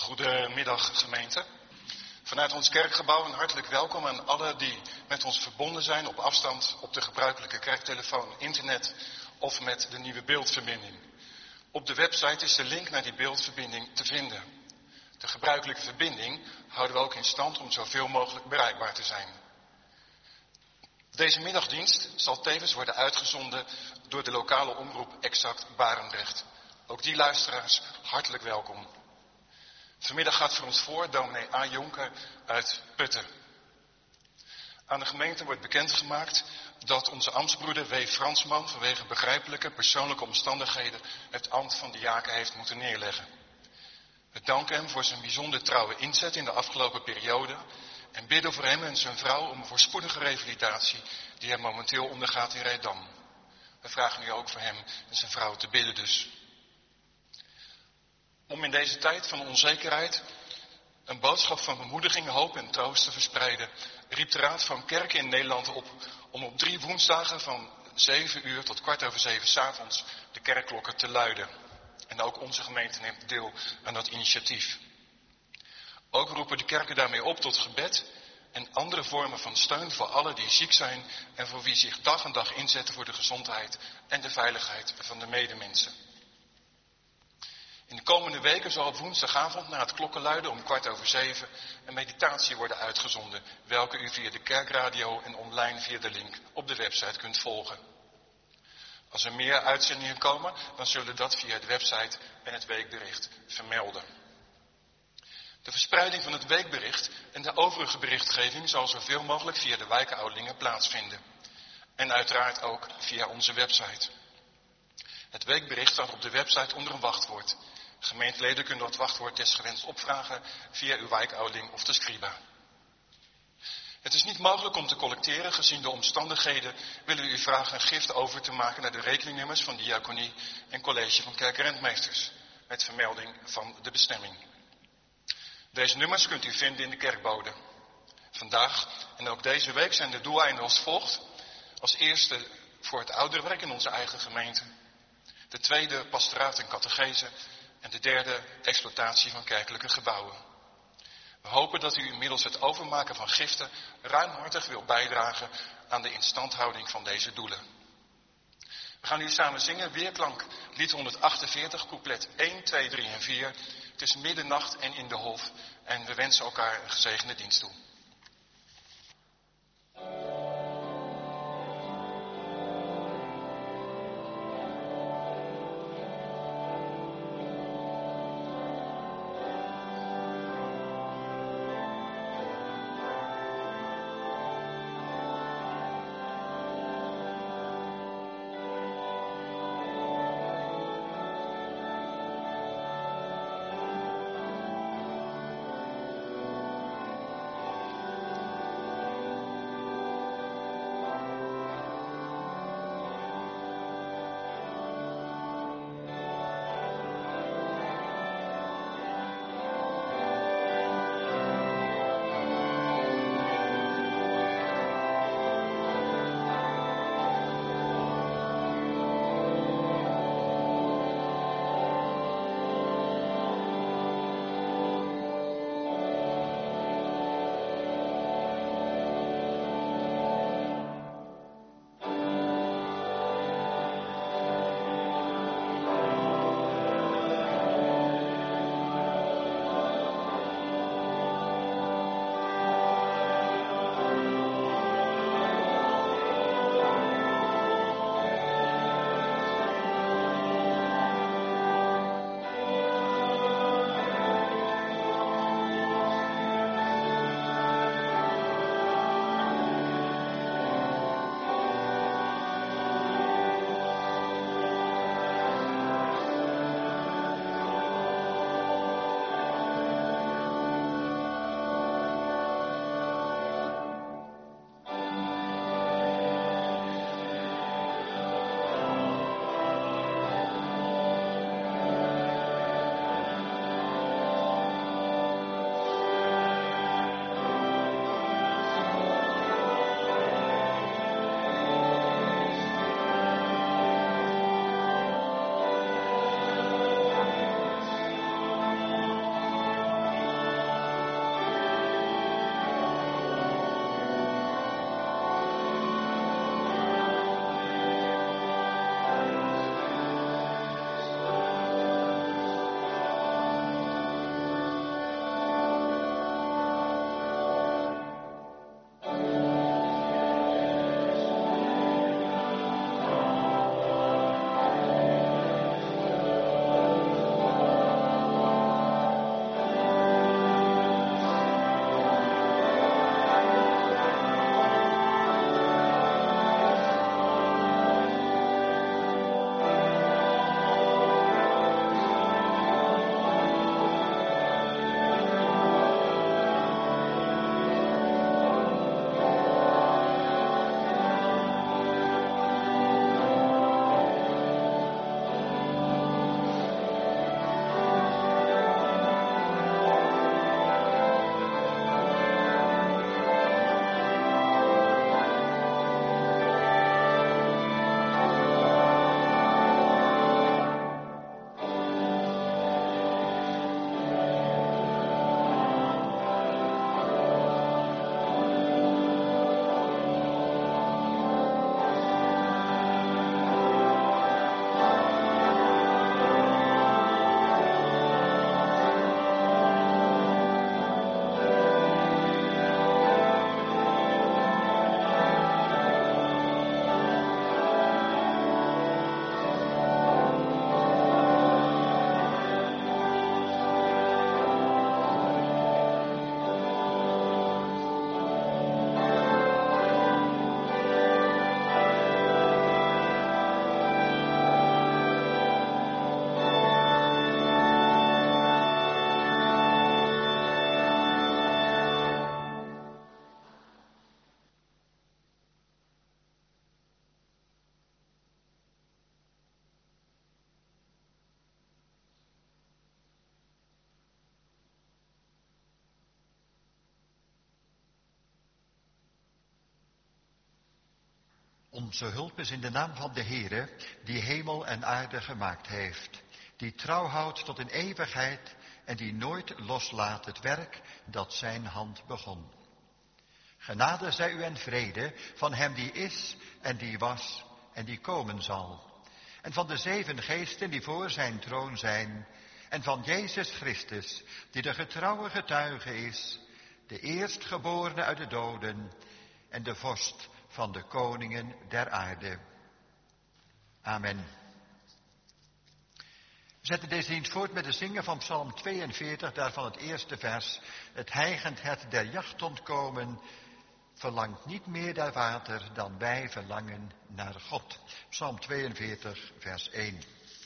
Goedemiddag gemeente. Vanuit ons kerkgebouw een hartelijk welkom aan alle die met ons verbonden zijn op afstand op de gebruikelijke kerktelefoon, internet of met de nieuwe beeldverbinding. Op de website is de link naar die beeldverbinding te vinden. De gebruikelijke verbinding houden we ook in stand om zoveel mogelijk bereikbaar te zijn. Deze middagdienst zal tevens worden uitgezonden door de lokale omroep Exact Barendrecht. Ook die luisteraars hartelijk welkom. Vanmiddag gaat voor ons voor dominee A. Jonker uit Putten. Aan de gemeente wordt bekendgemaakt dat onze ambtsbroeder W. Fransman vanwege begrijpelijke persoonlijke omstandigheden het ambt van diaken heeft moeten neerleggen. We danken hem voor zijn bijzonder trouwe inzet in de afgelopen periode en bidden voor hem en zijn vrouw om een voorspoedige revalidatie die hij momenteel ondergaat in Reedam. We vragen nu ook voor hem en zijn vrouw te bidden dus. Om in deze tijd van onzekerheid een boodschap van bemoediging, hoop en troost te verspreiden, riep de Raad van Kerken in Nederland op om op 3 woensdagen van 7 uur tot 7:15 s'avonds de kerkklokken te luiden. En ook onze gemeente neemt deel aan dat initiatief. Ook roepen de kerken daarmee op tot gebed en andere vormen van steun voor allen die ziek zijn en voor wie zich dag en dag inzetten voor de gezondheid en de veiligheid van de medemensen. In de komende weken zal op woensdagavond na het klokkenluiden om 7:15 een meditatie worden uitgezonden, welke u via de kerkradio en online via de link op de website kunt volgen. Als er meer uitzendingen komen, dan zullen we dat via de website en het weekbericht vermelden. De verspreiding van het weekbericht en de overige berichtgeving zal zoveel mogelijk via de wijkenoudlingen plaatsvinden. En uiteraard ook via onze website. Het weekbericht staat op de website onder een wachtwoord. Gemeenteleden kunnen dat wachtwoord desgewenst opvragen via uw wijkouderling of de scriba. Het is niet mogelijk om te collecteren. Gezien de omstandigheden willen we u vragen een gift over te maken naar de rekeningnummers van diaconie en college van kerk-rentmeesters. Met vermelding van de bestemming. Deze nummers kunt u vinden in de kerkbode. Vandaag en ook deze week zijn de doeleinden als volgt. Als eerste voor het ouderenwerk in onze eigen gemeente. De tweede pastoraat en catechese. En de derde exploitatie van kerkelijke gebouwen. We hopen dat u middels het overmaken van giften ruimhartig wilt bijdragen aan de instandhouding van deze doelen. We gaan nu samen zingen, weerklank, lied 148, couplet 1, 2, 3 en 4. Het is middernacht en in de hof en we wensen elkaar een gezegende dienst toe. Onze hulp is in de naam van de Heere, die hemel en aarde gemaakt heeft, die trouw houdt tot in eeuwigheid en die nooit loslaat het werk dat zijn hand begon. Genade zij u en vrede van hem die is en die was en die komen zal. En van de 7 geesten die voor zijn troon zijn. En van Jezus Christus, die de getrouwe getuige is, de eerstgeborene uit de doden en de vorst van de koningen der aarde. Amen. We zetten deze dienst voort met het zingen van Psalm 42, daarvan het eerste vers. Het hijgend het der jacht ontkomen, verlangt niet meer naar water dan wij verlangen naar God. Psalm 42, vers 1.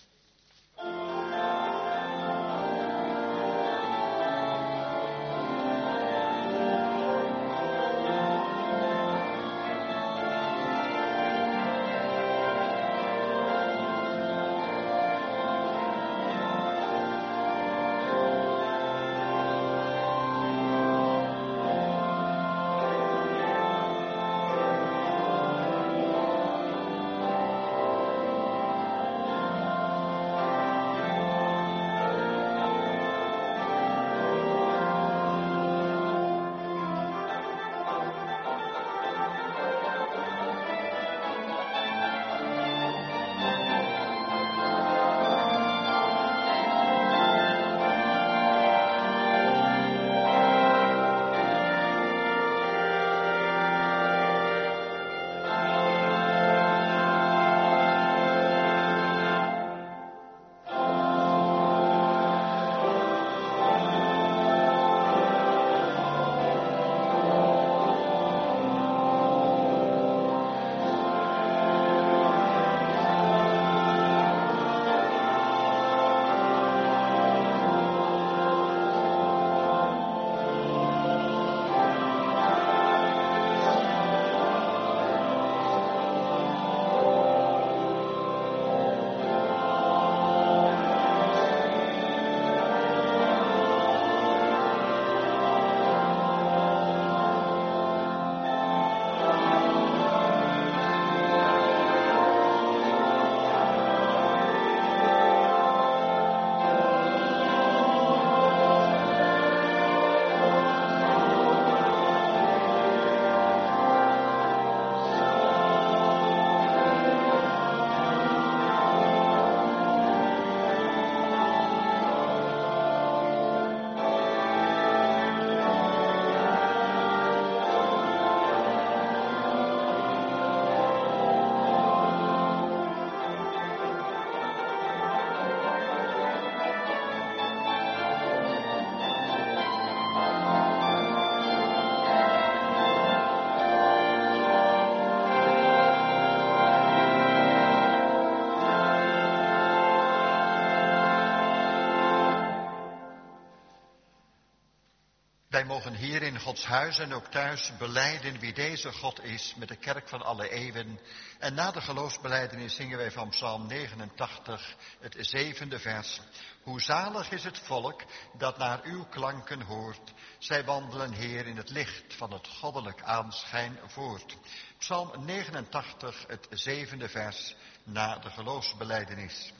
Wij mogen hier in Gods huis en ook thuis belijden wie deze God is met de kerk van alle eeuwen. En na de geloofsbelijdenis zingen wij van Psalm 89, het 7e vers. Hoe zalig is het volk dat naar uw klanken hoort. Zij wandelen, Heer, in het licht van het goddelijk aanschijn voort. Psalm 89, het 7e vers na de geloofsbelijdenis.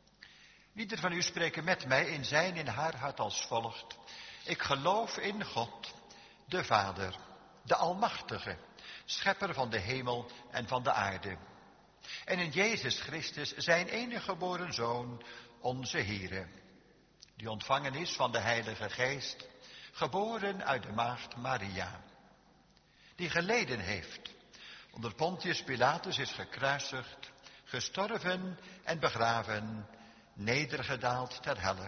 Ieder van u spreken met mij in zijn in haar hart als volgt. Ik geloof in God, de Vader, de Almachtige, schepper van de hemel en van de aarde. En in Jezus Christus, zijn enige geboren Zoon, onze Heere, die ontvangen is van de Heilige Geest, geboren uit de maagd Maria, die geleden heeft, onder Pontius Pilatus is gekruisigd, gestorven en begraven, nedergedaald ter helle.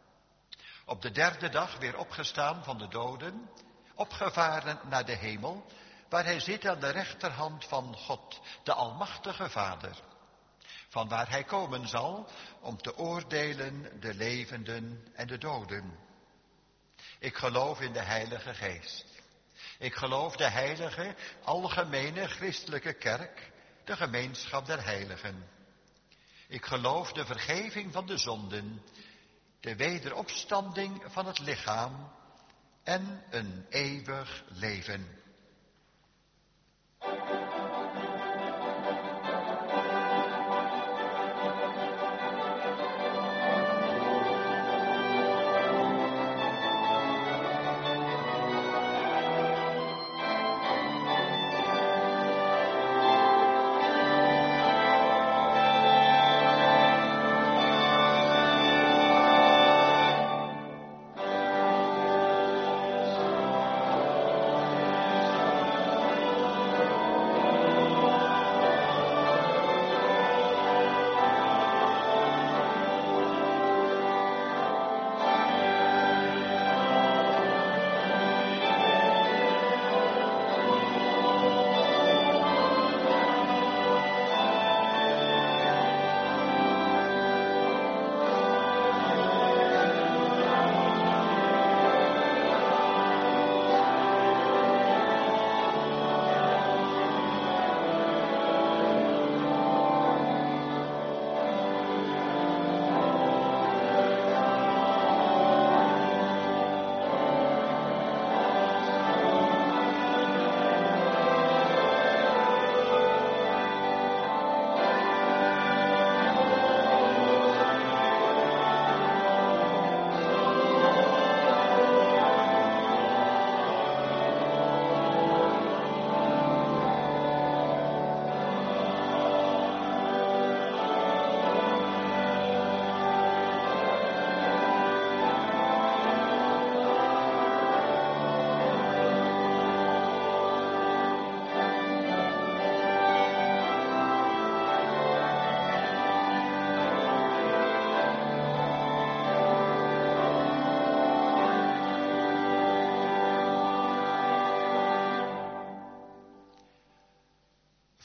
Op de 3e dag weer opgestaan van de doden, opgevaren naar de hemel, waar hij zit aan de rechterhand van God, de Almachtige Vader, van waar hij komen zal om te oordelen de levenden en de doden. Ik geloof in de Heilige Geest. Ik geloof de heilige, algemene christelijke kerk, de gemeenschap der heiligen. Ik geloof de vergeving van de zonden, de wederopstanding van het lichaam en een eeuwig leven.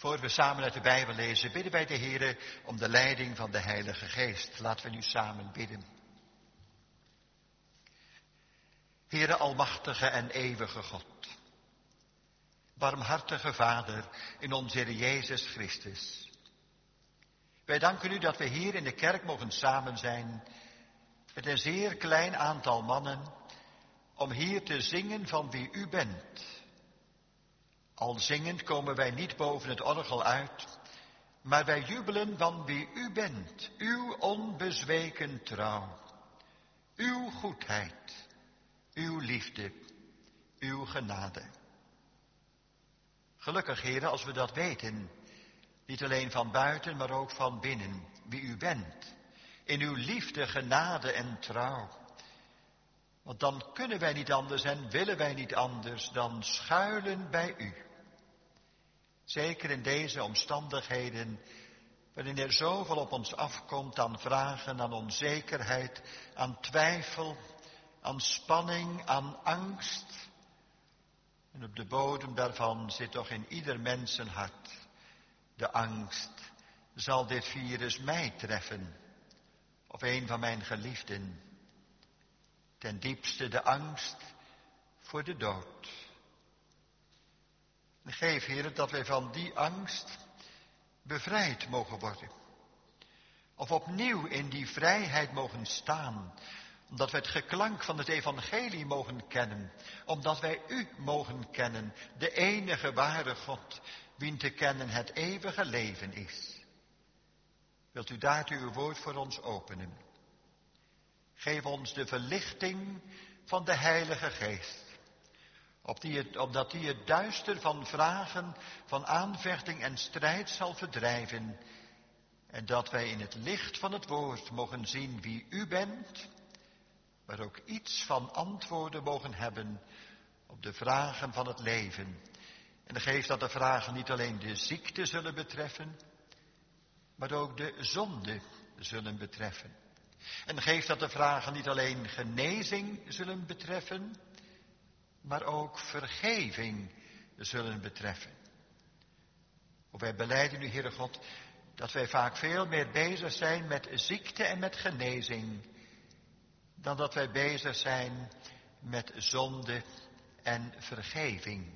Voor we samen uit de Bijbel lezen, bidden wij de Heere om de leiding van de Heilige Geest. Laten we nu samen bidden. Heere almachtige en eeuwige God, barmhartige Vader in onze Heer Jezus Christus. Wij danken u dat we hier in de kerk mogen samen zijn met een zeer klein aantal mannen om hier te zingen van wie u bent. Al zingend komen wij niet boven het orgel uit, maar wij jubelen van wie u bent, uw onbezweken trouw, uw goedheid, uw liefde, uw genade. Gelukkig, Heere, als we dat weten, niet alleen van buiten, maar ook van binnen, wie u bent, in uw liefde, genade en trouw. Want dan kunnen wij niet anders en willen wij niet anders dan schuilen bij u. Zeker in deze omstandigheden, waarin er zoveel op ons afkomt aan vragen, aan onzekerheid, aan twijfel, aan spanning, aan angst. En op de bodem daarvan zit toch in ieder mensenhart de angst. Zal dit virus mij treffen? Of een van mijn geliefden? Ten diepste de angst voor de dood. En geef, Heer, dat wij van die angst bevrijd mogen worden. Of opnieuw in die vrijheid mogen staan. Omdat wij het geklank van het evangelie mogen kennen. Omdat wij u mogen kennen, de enige ware God, wien te kennen het eeuwige leven is. Wilt u daartoe uw woord voor ons openen? Geef ons de verlichting van de Heilige Geest. Opdat die het duister van vragen, van aanvechting en strijd zal verdrijven. En dat wij in het licht van het woord mogen zien wie u bent, maar ook iets van antwoorden mogen hebben op de vragen van het leven. En geef dat de vragen niet alleen de ziekte zullen betreffen, maar ook de zonde zullen betreffen. En geef dat de vragen niet alleen genezing zullen betreffen, maar ook vergeving zullen betreffen. Wij belijden u, Heere God, dat wij vaak veel meer bezig zijn met ziekte en met genezing, dan dat wij bezig zijn met zonde en vergeving.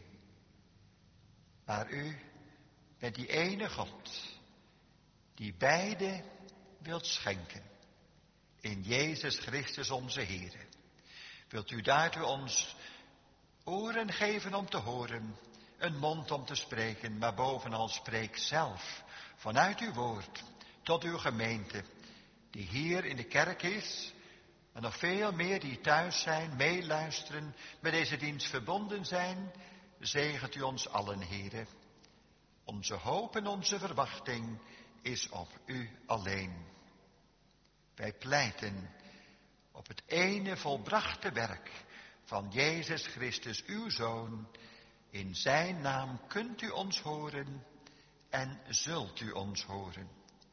Maar u bent die ene God, die beide wilt schenken. In Jezus Christus onze Heere. Wilt u daartoe ons oren geven om te horen, een mond om te spreken, maar bovenal spreek zelf vanuit uw woord tot uw gemeente, die hier in de kerk is, en nog veel meer die thuis zijn, meeluisteren, met deze dienst verbonden zijn. Zegent u ons allen, Heere. Onze hoop en onze verwachting is op u alleen. Wij pleiten op het ene volbrachte werk van Jezus Christus, uw Zoon. In zijn naam kunt u ons horen en zult u ons horen.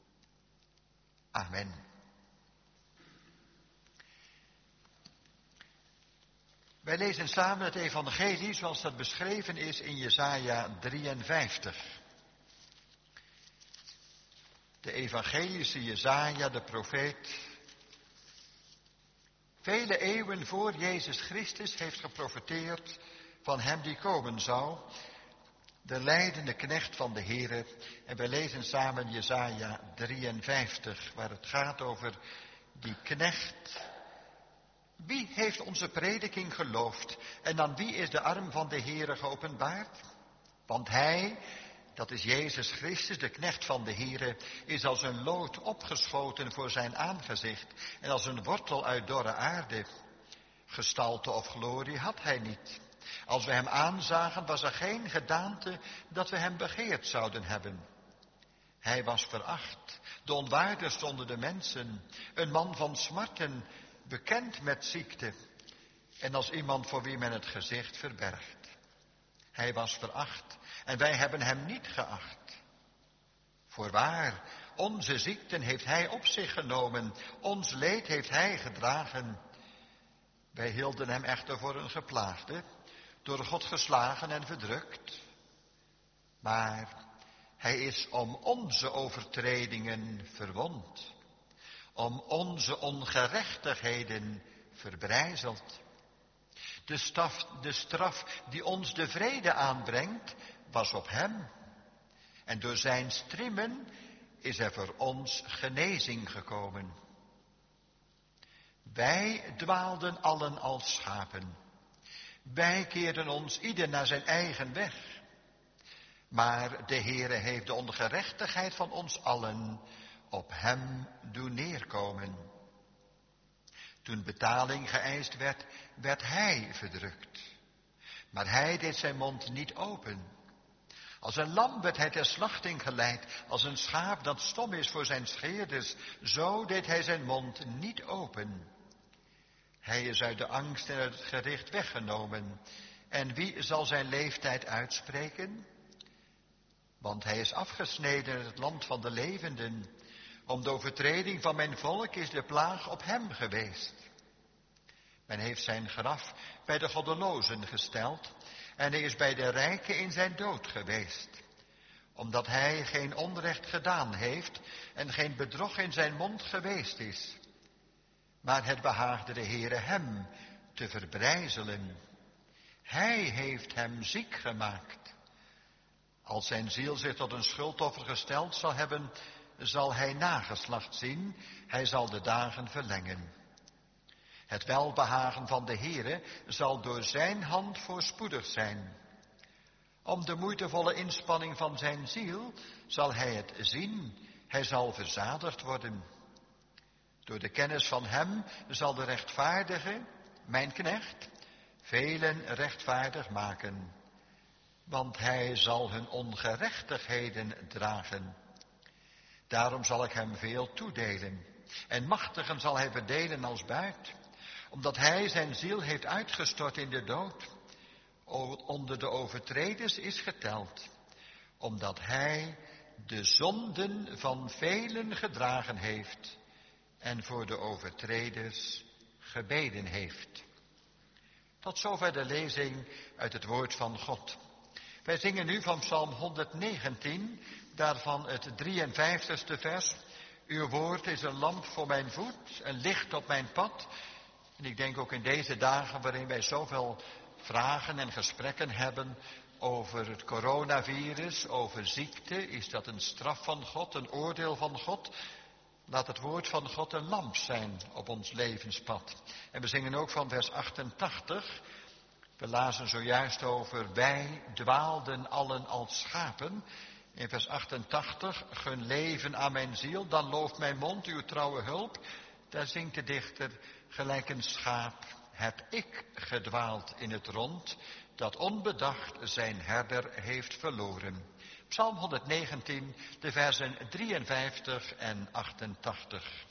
Amen. Wij lezen samen het evangelie zoals dat beschreven is in Jesaja 53. De evangelische Jesaja, de profeet, vele eeuwen voor Jezus Christus heeft geprofeteerd van hem die komen zou, de lijdende knecht van de Heere. En wij lezen samen Jesaja 53, waar het gaat over die knecht. Wie heeft onze prediking geloofd en aan wie is de arm van de Heere geopenbaard? Want hij, dat is Jezus Christus, de knecht van de Heere, is als een lood opgeschoten voor zijn aangezicht en als een wortel uit dorre aarde. Gestalte of glorie had hij niet. Als we hem aanzagen, was er geen gedaante dat we hem begeerd zouden hebben. Hij was veracht, de onwaardigste onder de mensen, een man van smarten, bekend met ziekte en als iemand voor wie men het gezicht verbergt. Hij was veracht en wij hebben hem niet geacht. Voorwaar, onze ziekten heeft hij op zich genomen, ons leed heeft hij gedragen. Wij hielden hem echter voor een geplaagde, door God geslagen en verdrukt. Maar Hij is om onze overtredingen verwond, om onze ongerechtigheden verbrijzeld. De straf die ons de vrede aanbrengt, was op hem. En door zijn striemen is er voor ons genezing gekomen. Wij dwaalden allen als schapen. Wij keerden ons ieder naar zijn eigen weg. Maar de Heere heeft de ongerechtigheid van ons allen op hem doen neerkomen. Toen betaling geëist werd, werd hij verdrukt. Maar hij deed zijn mond niet open. Als een lam werd hij ter slachting geleid, als een schaap dat stom is voor zijn scheerders, zo deed hij zijn mond niet open. Hij is uit de angst en uit het gericht weggenomen. En wie zal zijn leeftijd uitspreken? Want hij is afgesneden in het land van de levenden. Om de overtreding van mijn volk is de plaag op hem geweest. Men heeft zijn graf bij de goddelozen gesteld en hij is bij de rijken in zijn dood geweest. Omdat hij geen onrecht gedaan heeft en geen bedrog in zijn mond geweest is. Maar het behaagde de Heere hem te verbrijzelen. Hij heeft hem ziek gemaakt. Als zijn ziel zich tot een schuldoffer gesteld zal hebben, zal hij nageslacht zien. Hij zal de dagen verlengen. Het welbehagen van de Heere zal door zijn hand voorspoedig zijn. Om de moeitevolle inspanning van zijn ziel zal hij het zien. Hij zal verzadigd worden. Door de kennis van hem zal de rechtvaardige, mijn knecht, velen rechtvaardig maken. Want hij zal hun ongerechtigheden dragen. Daarom zal ik hem veel toedelen. En machtigen zal hij verdelen als buit. Omdat hij zijn ziel heeft uitgestort in de dood. Onder de overtreders is geteld. Omdat hij de zonden van velen gedragen heeft. En voor de overtreders gebeden heeft. Tot zover de lezing uit het woord van God. Wij zingen nu van Psalm 119, daarvan het 53ste vers. Uw woord is een lamp voor mijn voet, een licht op mijn pad. En ik denk ook in deze dagen waarin wij zoveel vragen en gesprekken hebben over het coronavirus, over ziekte. Is dat een straf van God, een oordeel van God? Laat het woord van God een lamp zijn op ons levenspad. En we zingen ook van vers 88. We lazen zojuist over wij dwaalden allen als schapen. In vers 88, gun leven aan mijn ziel, dan looft mijn mond uw trouwe hulp. Daar zingt de dichter, gelijk een schaap heb ik gedwaald in het rond, dat onbedacht zijn herder heeft verloren. Psalm 119, de versen 53 en 88.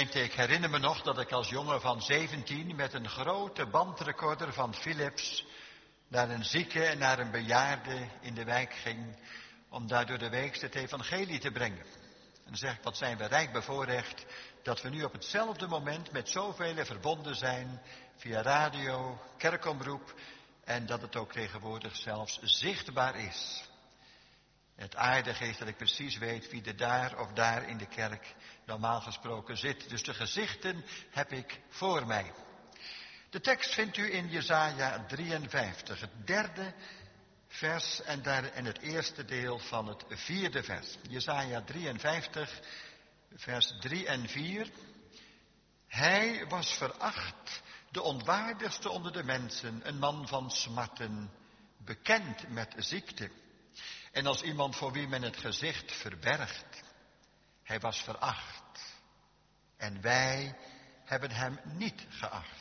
Gemeente, ik herinner me nog dat ik als jongen van 17 met een grote bandrecorder van Philips naar een zieke en naar een bejaarde in de wijk ging om daar door de week het evangelie te brengen. En dan zeg ik, wat zijn we rijk bevoorrecht dat we nu op hetzelfde moment met zoveel verbonden zijn via radio, kerkomroep en dat het ook tegenwoordig zelfs zichtbaar is. Het aardige is dat ik precies weet wie er daar of daar in de kerk normaal gesproken zit. Dus de gezichten heb ik voor mij. De tekst vindt u in Jesaja 53, het derde vers en het eerste deel van het vierde vers. Jesaja 53, vers 3 en 4. Hij was veracht, de onwaardigste onder de mensen, een man van smarten, bekend met ziekte. En als iemand voor wie men het gezicht verbergt. Hij was veracht. En wij hebben hem niet geacht.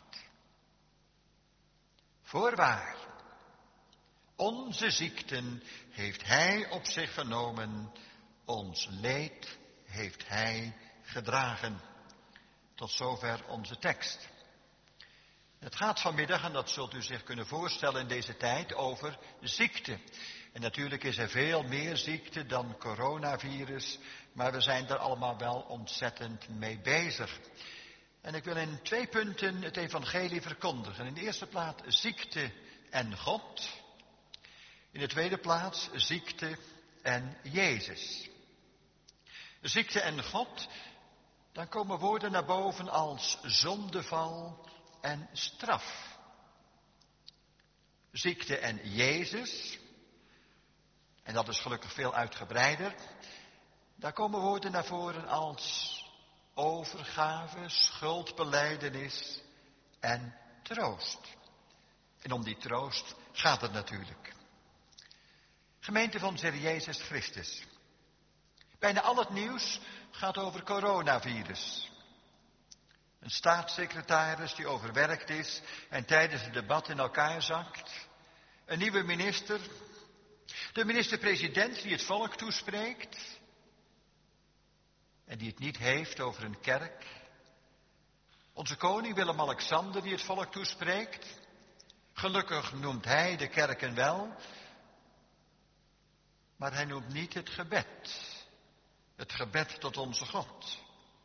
Voorwaar, onze ziekten heeft hij op zich genomen. Ons leed heeft hij gedragen. Tot zover onze tekst. Het gaat vanmiddag, en dat zult u zich kunnen voorstellen in deze tijd, over ziekte. En natuurlijk is er veel meer ziekte dan coronavirus, maar we zijn er allemaal wel ontzettend mee bezig. En ik wil in 2 punten het evangelie verkondigen. In de eerste plaats ziekte en God. In de tweede plaats ziekte en Jezus. Ziekte en God, dan komen woorden naar boven als zondeval en straf. Ziekte en Jezus, en dat is gelukkig veel uitgebreider, daar komen woorden naar voren als overgave, schuldbelijdenis en troost. En om die troost gaat het natuurlijk. Gemeente van Heer Jezus Christus. Bijna al het nieuws gaat over coronavirus. Een staatssecretaris die overwerkt is en tijdens het debat in elkaar zakt. Een nieuwe minister. De minister-president die het volk toespreekt. En die het niet heeft over een kerk. Onze koning Willem-Alexander die het volk toespreekt. Gelukkig noemt hij de kerken wel. Maar hij noemt niet het gebed. Het gebed tot onze God.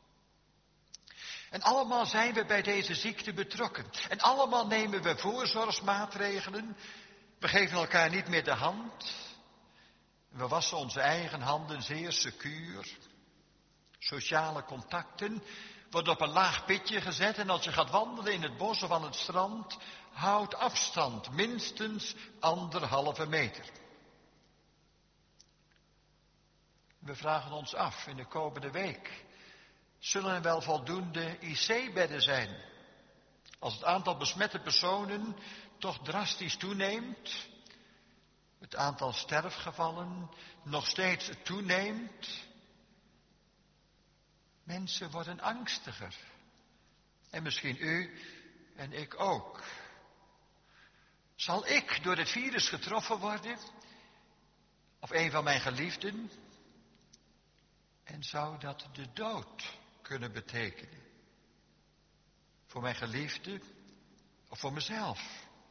En allemaal zijn we bij deze ziekte betrokken. En allemaal nemen we voorzorgsmaatregelen. We geven elkaar niet meer de hand. We wassen onze eigen handen zeer secuur. Sociale contacten worden op een laag pitje gezet. En als je gaat wandelen in het bos of aan het strand, houd afstand, minstens 1,5 meter. We vragen ons af in de komende week. Zullen er wel voldoende IC-bedden zijn? Als het aantal besmette personen toch drastisch toeneemt. Het aantal sterfgevallen nog steeds toeneemt. Mensen worden angstiger. En misschien u en ik ook. Zal ik door het virus getroffen worden? Of een van mijn geliefden? En zou dat de dood kunnen betekenen? Voor mijn geliefde of voor mezelf?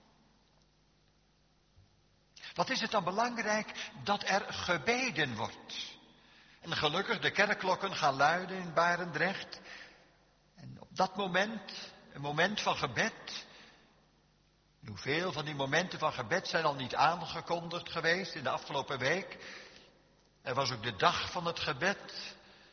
Wat is het dan belangrijk dat er gebeden wordt? En gelukkig, de kerkklokken gaan luiden in Barendrecht. En op dat moment, een moment van gebed. Hoeveel van die momenten van gebed zijn al niet aangekondigd geweest in de afgelopen week? Er was ook de dag van het gebed.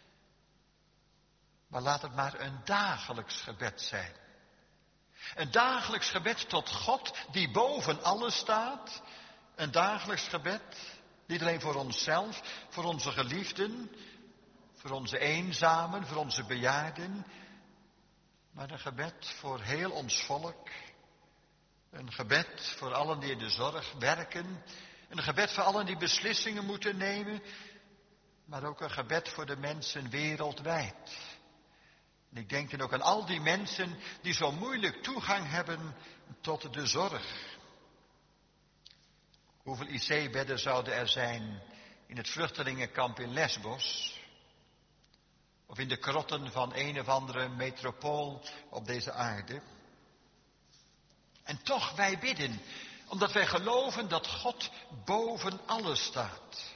Maar laat het maar een dagelijks gebed zijn. Een dagelijks gebed tot God die boven alles staat. Een dagelijks gebed, niet alleen voor onszelf, voor onze geliefden, voor onze eenzamen, voor onze bejaarden. Maar een gebed voor heel ons volk. Een gebed voor allen die in de zorg werken. Een gebed voor allen die beslissingen moeten nemen. Maar ook een gebed voor de mensen wereldwijd. En ik denk dan ook aan al die mensen die zo moeilijk toegang hebben tot de zorg. Hoeveel IC-bedden zouden er zijn in het vluchtelingenkamp in Lesbos? Of in de krotten van een of andere metropool op deze aarde. En toch, wij bidden, omdat wij geloven dat God boven alles staat.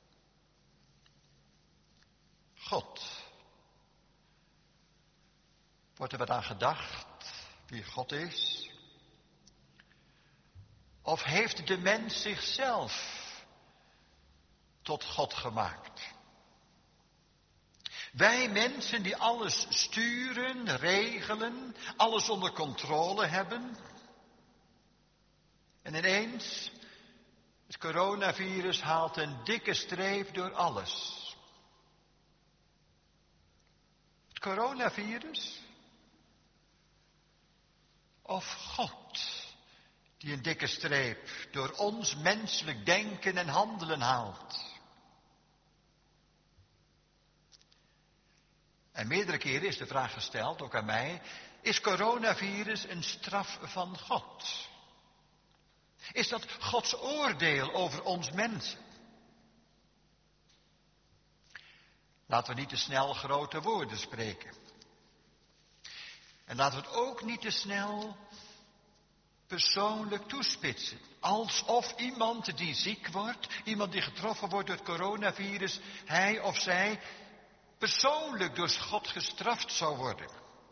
God. Wordt er wat aan gedacht wie God is? Of heeft de mens zichzelf tot God gemaakt? Wij mensen die alles sturen, regelen, alles onder controle hebben. En ineens, het coronavirus haalt een dikke streep door alles. Het coronavirus? Of God die een dikke streep door ons menselijk denken en handelen haalt? En meerdere keren is de vraag gesteld, ook aan mij, is coronavirus een straf van God? Is dat Gods oordeel over ons mensen? Laten we niet te snel grote woorden spreken. En laten we het ook niet te snel persoonlijk toespitsen. Alsof iemand die ziek wordt, iemand die getroffen wordt door het coronavirus, hij of zij persoonlijk door God gestraft zou worden.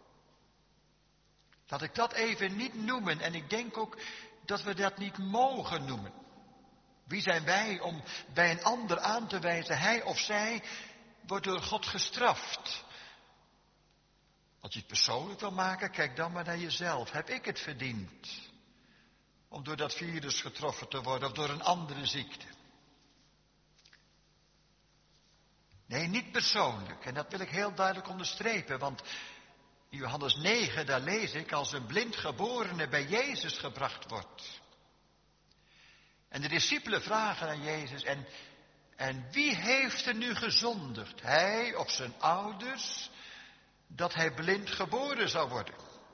Laat ik dat even niet noemen en ik denk ook dat we dat niet mogen noemen. Wie zijn wij om bij een ander aan te wijzen, hij of zij wordt door God gestraft. Als je het persoonlijk wil maken, kijk dan maar naar jezelf. Heb ik het verdiend om door dat virus getroffen te worden of door een andere ziekte? Nee, niet persoonlijk. En dat wil ik heel duidelijk onderstrepen, want in Johannes 9, daar lees ik, als een blindgeborene bij Jezus gebracht wordt. En de discipelen vragen aan Jezus, en wie heeft er nu gezondigd? Hij of zijn ouders, dat hij blind geboren zou worden?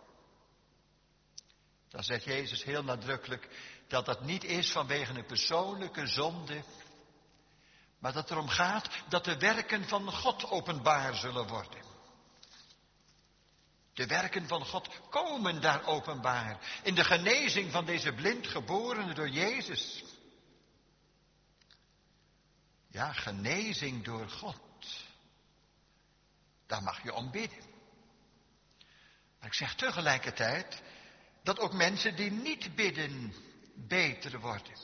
Dan zegt Jezus heel nadrukkelijk dat dat niet is vanwege een persoonlijke zonde, maar dat het erom gaat dat de werken van God openbaar zullen worden. De werken van God komen daar openbaar. In de genezing van deze blindgeborene door Jezus. Ja, genezing door God. Daar mag je om bidden. Maar ik zeg tegelijkertijd dat ook mensen die niet bidden beter worden.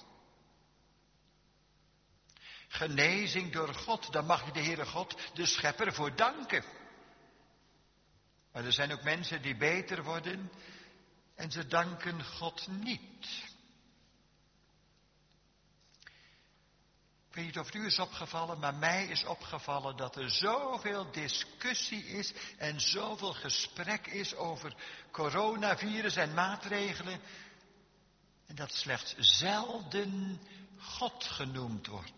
Genezing door God, daar mag je de Heere God, de Schepper, voor danken. Maar er zijn ook mensen die beter worden en ze danken God niet. Ik weet niet of het u is opgevallen, maar mij is opgevallen dat er zoveel discussie is en zoveel gesprek is over coronavirus en maatregelen. En dat slechts zelden God genoemd wordt.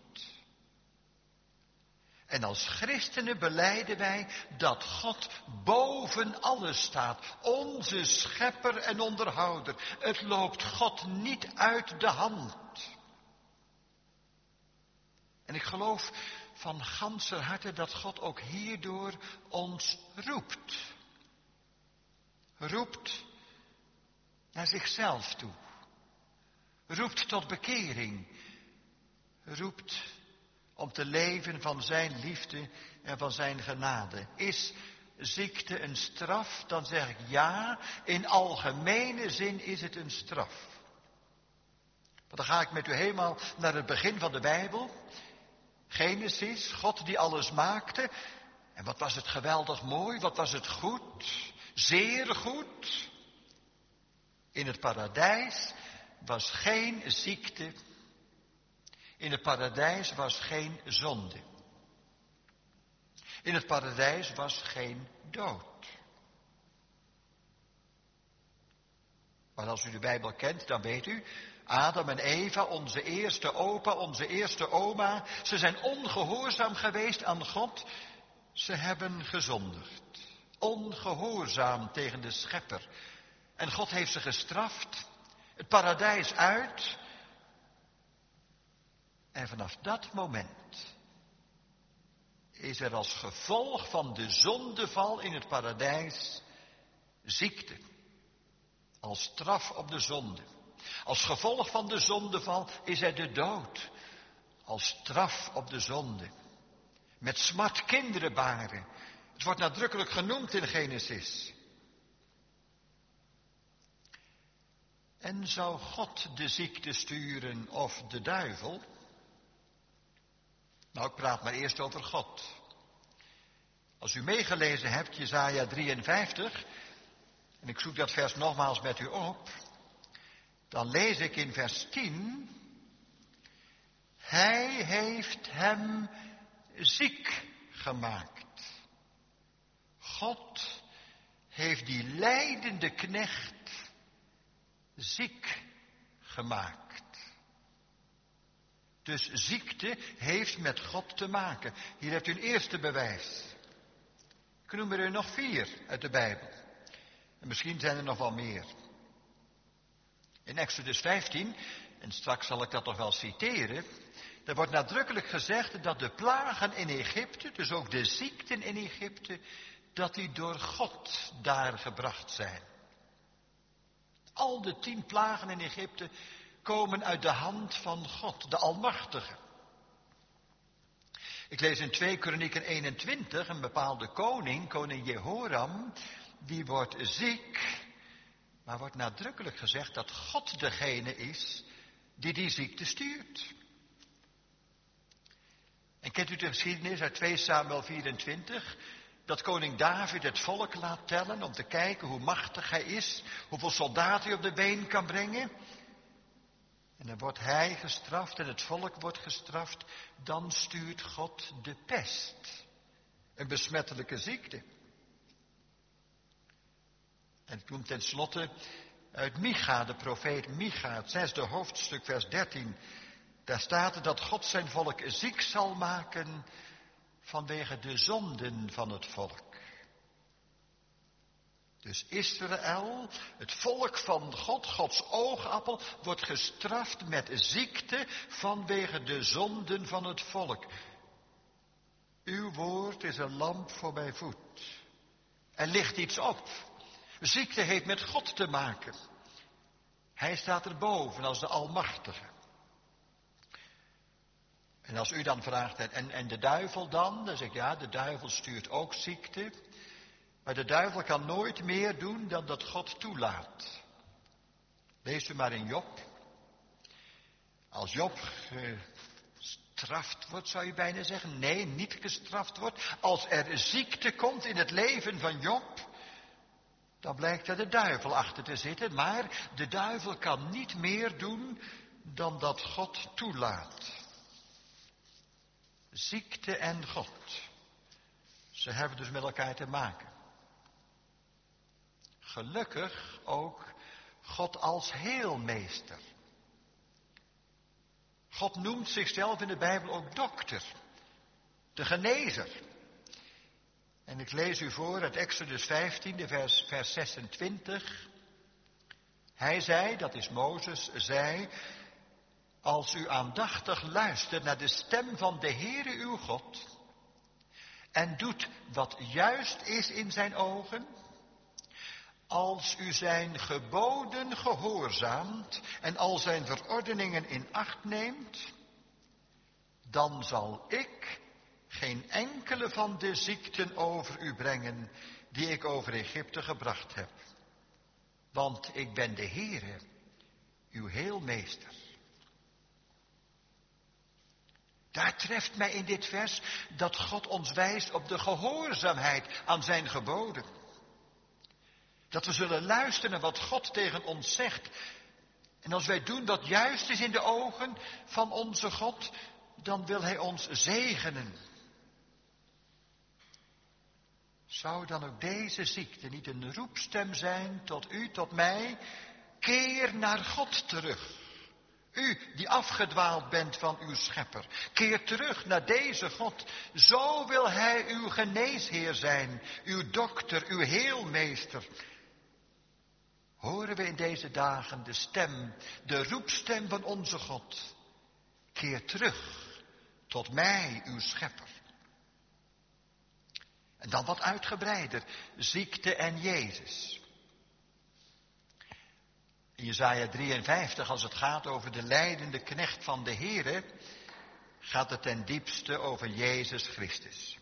En als christenen belijden wij dat God boven alles staat. Onze schepper en onderhouder. Het loopt God niet uit de hand. En ik geloof van ganser harte dat God ook hierdoor ons roept. Roept naar zichzelf toe. Roept tot bekering. Roept om te leven van zijn liefde en van zijn genade. Is ziekte een straf? Dan zeg ik ja, in algemene zin is het een straf. Want dan ga ik met u helemaal naar het begin van de Bijbel. Genesis, God die alles maakte. En wat was het geweldig mooi, wat was het goed, zeer goed. In het paradijs was geen ziekte. In het paradijs was geen zonde. In het paradijs was geen dood. Maar als u de Bijbel kent, dan weet u, Adam en Eva, onze eerste opa, onze eerste oma, ze zijn ongehoorzaam geweest aan God. Ze hebben gezondigd. Ongehoorzaam tegen de Schepper. En God heeft ze gestraft. Het paradijs uit. En vanaf dat moment is er als gevolg van de zondeval in het paradijs ziekte. Als straf op de zonde. Als gevolg van de zondeval is er de dood. Als straf op de zonde. Met smart kinderen baren. Het wordt nadrukkelijk genoemd in Genesis. En zou God de ziekte sturen of de duivel? Nou, ik praat maar eerst over God. Als u meegelezen hebt, Jesaja 53, en ik zoek dat vers nogmaals met u op, dan lees ik in vers 10, Hij heeft hem ziek gemaakt. God heeft die lijdende knecht ziek gemaakt. Dus ziekte heeft met God te maken. Hier hebt u een eerste bewijs. Ik noem er nog 4 uit de Bijbel. En misschien zijn er nog wel meer. In Exodus 15, en straks zal ik dat nog wel citeren, daar wordt nadrukkelijk gezegd dat de plagen in Egypte, dus ook de ziekten in Egypte, dat die door God daar gebracht zijn. Al de 10 plagen in Egypte komen uit de hand van God, de Almachtige. Ik lees in 2 Kronieken 21, een bepaalde koning Jehoram, die wordt ziek, maar wordt nadrukkelijk gezegd dat God degene is die ziekte stuurt. En kent u de geschiedenis uit 2 Samuel 24, dat koning David het volk laat tellen om te kijken hoe machtig hij is, hoeveel soldaten hij op de been kan brengen. En dan wordt hij gestraft en het volk wordt gestraft. Dan stuurt God de pest. Een besmettelijke ziekte. En ik noem tenslotte uit Micha, de profeet Micha, het 6e hoofdstuk, vers 13. Daar staat er dat God zijn volk ziek zal maken vanwege de zonden van het volk. Dus Israël, het volk van God, Gods oogappel, wordt gestraft met ziekte vanwege de zonden van het volk. Uw woord is een lamp voor mijn voet. Er ligt iets op. Ziekte heeft met God te maken. Hij staat erboven als de Almachtige. En als u dan vraagt, en de duivel dan? Dan zeg ik, ja, de duivel stuurt ook ziekte. Maar de duivel kan nooit meer doen dan dat God toelaat. Lees u maar in Job. Als Job gestraft wordt, zou je bijna zeggen. Nee, niet gestraft wordt. Als er ziekte komt in het leven van Job, dan blijkt er de duivel achter te zitten. Maar de duivel kan niet meer doen dan dat God toelaat. Ziekte en God. Ze hebben dus met elkaar te maken. Gelukkig ook God als heelmeester. God noemt zichzelf in de Bijbel ook dokter. De genezer. En ik lees u voor uit Exodus 15, vers 26. Hij zei, dat is Mozes, zei, als u aandachtig luistert naar de stem van de Heere uw God en doet wat juist is in zijn ogen, als u zijn geboden gehoorzaamt en al zijn verordeningen in acht neemt, dan zal ik geen enkele van de ziekten over u brengen die ik over Egypte gebracht heb. Want ik ben de Heere, uw heelmeester. Daar treft mij in dit vers dat God ons wijst op de gehoorzaamheid aan zijn geboden. Dat we zullen luisteren naar wat God tegen ons zegt. En als wij doen wat juist is in de ogen van onze God, dan wil hij ons zegenen. Zou dan ook deze ziekte niet een roepstem zijn tot u, tot mij? Keer naar God terug. U die afgedwaald bent van uw schepper. Keer terug naar deze God. Zo wil hij uw geneesheer zijn. Uw dokter, uw heelmeester. Horen we in deze dagen de stem, de roepstem van onze God. Keer terug tot mij, uw schepper. En dan wat uitgebreider, ziekte en Jezus. In Jesaja 53, als het gaat over de lijdende knecht van de Here, gaat het ten diepste over Jezus Christus.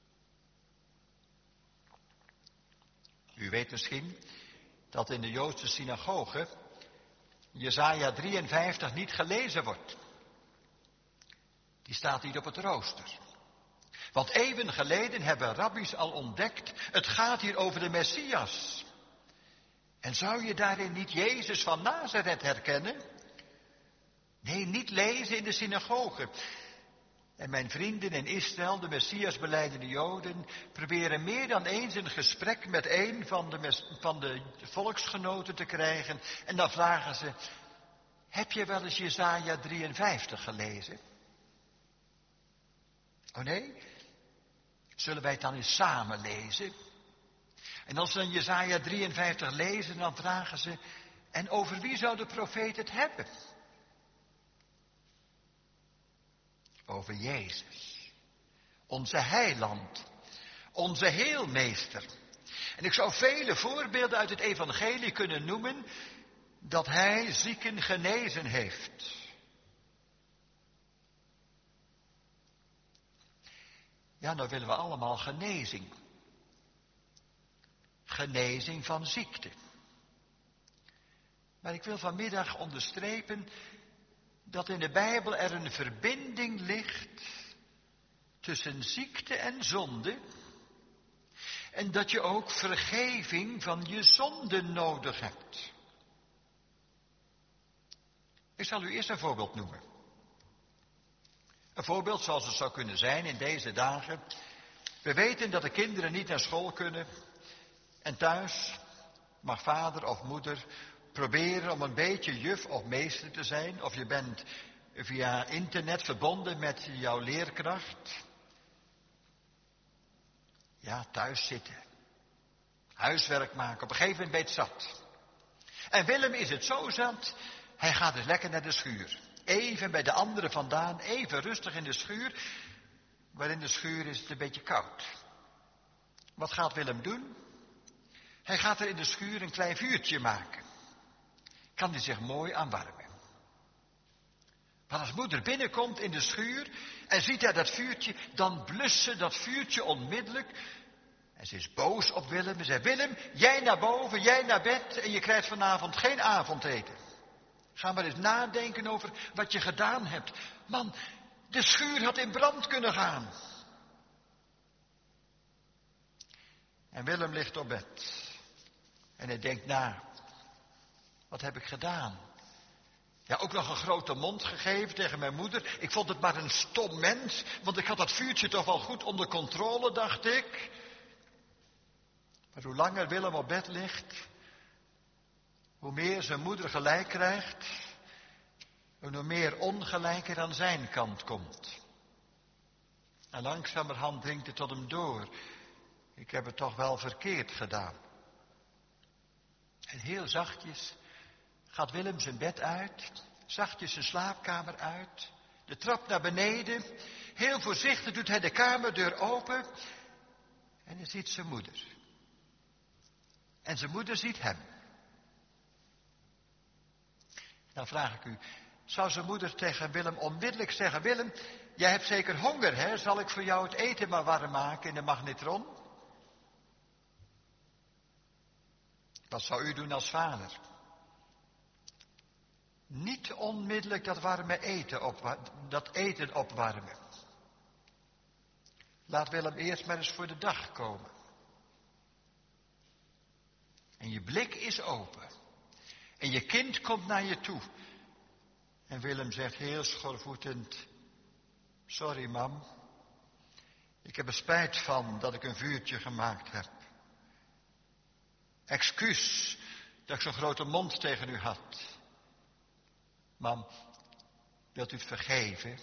U weet misschien dat in de Joodse synagoge Jesaja 53 niet gelezen wordt. Die staat niet op het rooster. Want eeuwen geleden hebben rabbies al ontdekt, het gaat hier over de Messias. En zou je daarin niet Jezus van Nazareth herkennen? Nee, niet lezen in de synagoge. En mijn vrienden in Israël, de Messias belijdende Joden, proberen meer dan eens een gesprek met een van de volksgenoten te krijgen. En dan vragen ze, heb je wel eens Jesaja 53 gelezen? Oh nee? Zullen wij het dan eens samen lezen? En als ze dan Jesaja 53 lezen, dan vragen ze, en over wie zou de profeet het hebben? Over Jezus, onze heiland, onze heelmeester. En ik zou vele voorbeelden uit het evangelie kunnen noemen dat hij zieken genezen heeft. Ja, nou willen we allemaal genezing. Genezing van ziekte. Maar ik wil vanmiddag onderstrepen dat in de Bijbel er een verbinding ligt tussen ziekte en zonde. En dat je ook vergeving van je zonden nodig hebt. Ik zal u eerst een voorbeeld noemen. Een voorbeeld zoals het zou kunnen zijn in deze dagen. We weten dat de kinderen niet naar school kunnen. En thuis mag vader of moeder proberen om een beetje juf of meester te zijn. Of je bent via internet verbonden met jouw leerkracht. Ja, thuis zitten. Huiswerk maken. Op een gegeven moment ben je het zat. En Willem is het zo zat. Hij gaat dus lekker naar de schuur. Even bij de anderen vandaan. Even rustig in de schuur. Maar in de schuur is het een beetje koud. Wat gaat Willem doen? Hij gaat er in de schuur een klein vuurtje maken. Kan hij zich mooi aan warmen. Maar als moeder binnenkomt in de schuur en ziet hij dat vuurtje, dan blust ze dat vuurtje onmiddellijk. En ze is boos op Willem en zegt, Willem, jij naar boven, jij naar bed en je krijgt vanavond geen avondeten. Ga maar eens nadenken over wat je gedaan hebt. Man, de schuur had in brand kunnen gaan. En Willem ligt op bed. En hij denkt na, wat heb ik gedaan? Ja, ook nog een grote mond gegeven tegen mijn moeder. Ik vond het maar een stom mens, want ik had dat vuurtje toch wel goed onder controle, dacht ik. Maar hoe langer Willem op bed ligt, hoe meer zijn moeder gelijk krijgt en hoe meer ongelijk er aan zijn kant komt. En langzamerhand dringt het tot hem door. Ik heb het toch wel verkeerd gedaan. En heel zachtjes gaat Willem zijn bed uit, zachtjes zijn slaapkamer uit, de trap naar beneden. Heel voorzichtig doet hij de kamerdeur open en hij ziet zijn moeder. En zijn moeder ziet hem. Dan vraag ik u, zou zijn moeder tegen Willem onmiddellijk zeggen, Willem, jij hebt zeker honger, hè? Zal ik voor jou het eten maar warm maken in de magnetron? Wat zou u doen als vader? Niet onmiddellijk dat eten opwarmen. Laat Willem eerst maar eens voor de dag komen. En je blik is open. En je kind komt naar je toe. En Willem zegt heel schoorvoetend, sorry mam, ik heb er spijt van dat ik een vuurtje gemaakt heb. Excuus dat ik zo'n grote mond tegen u had. Mam, wilt u het vergeven?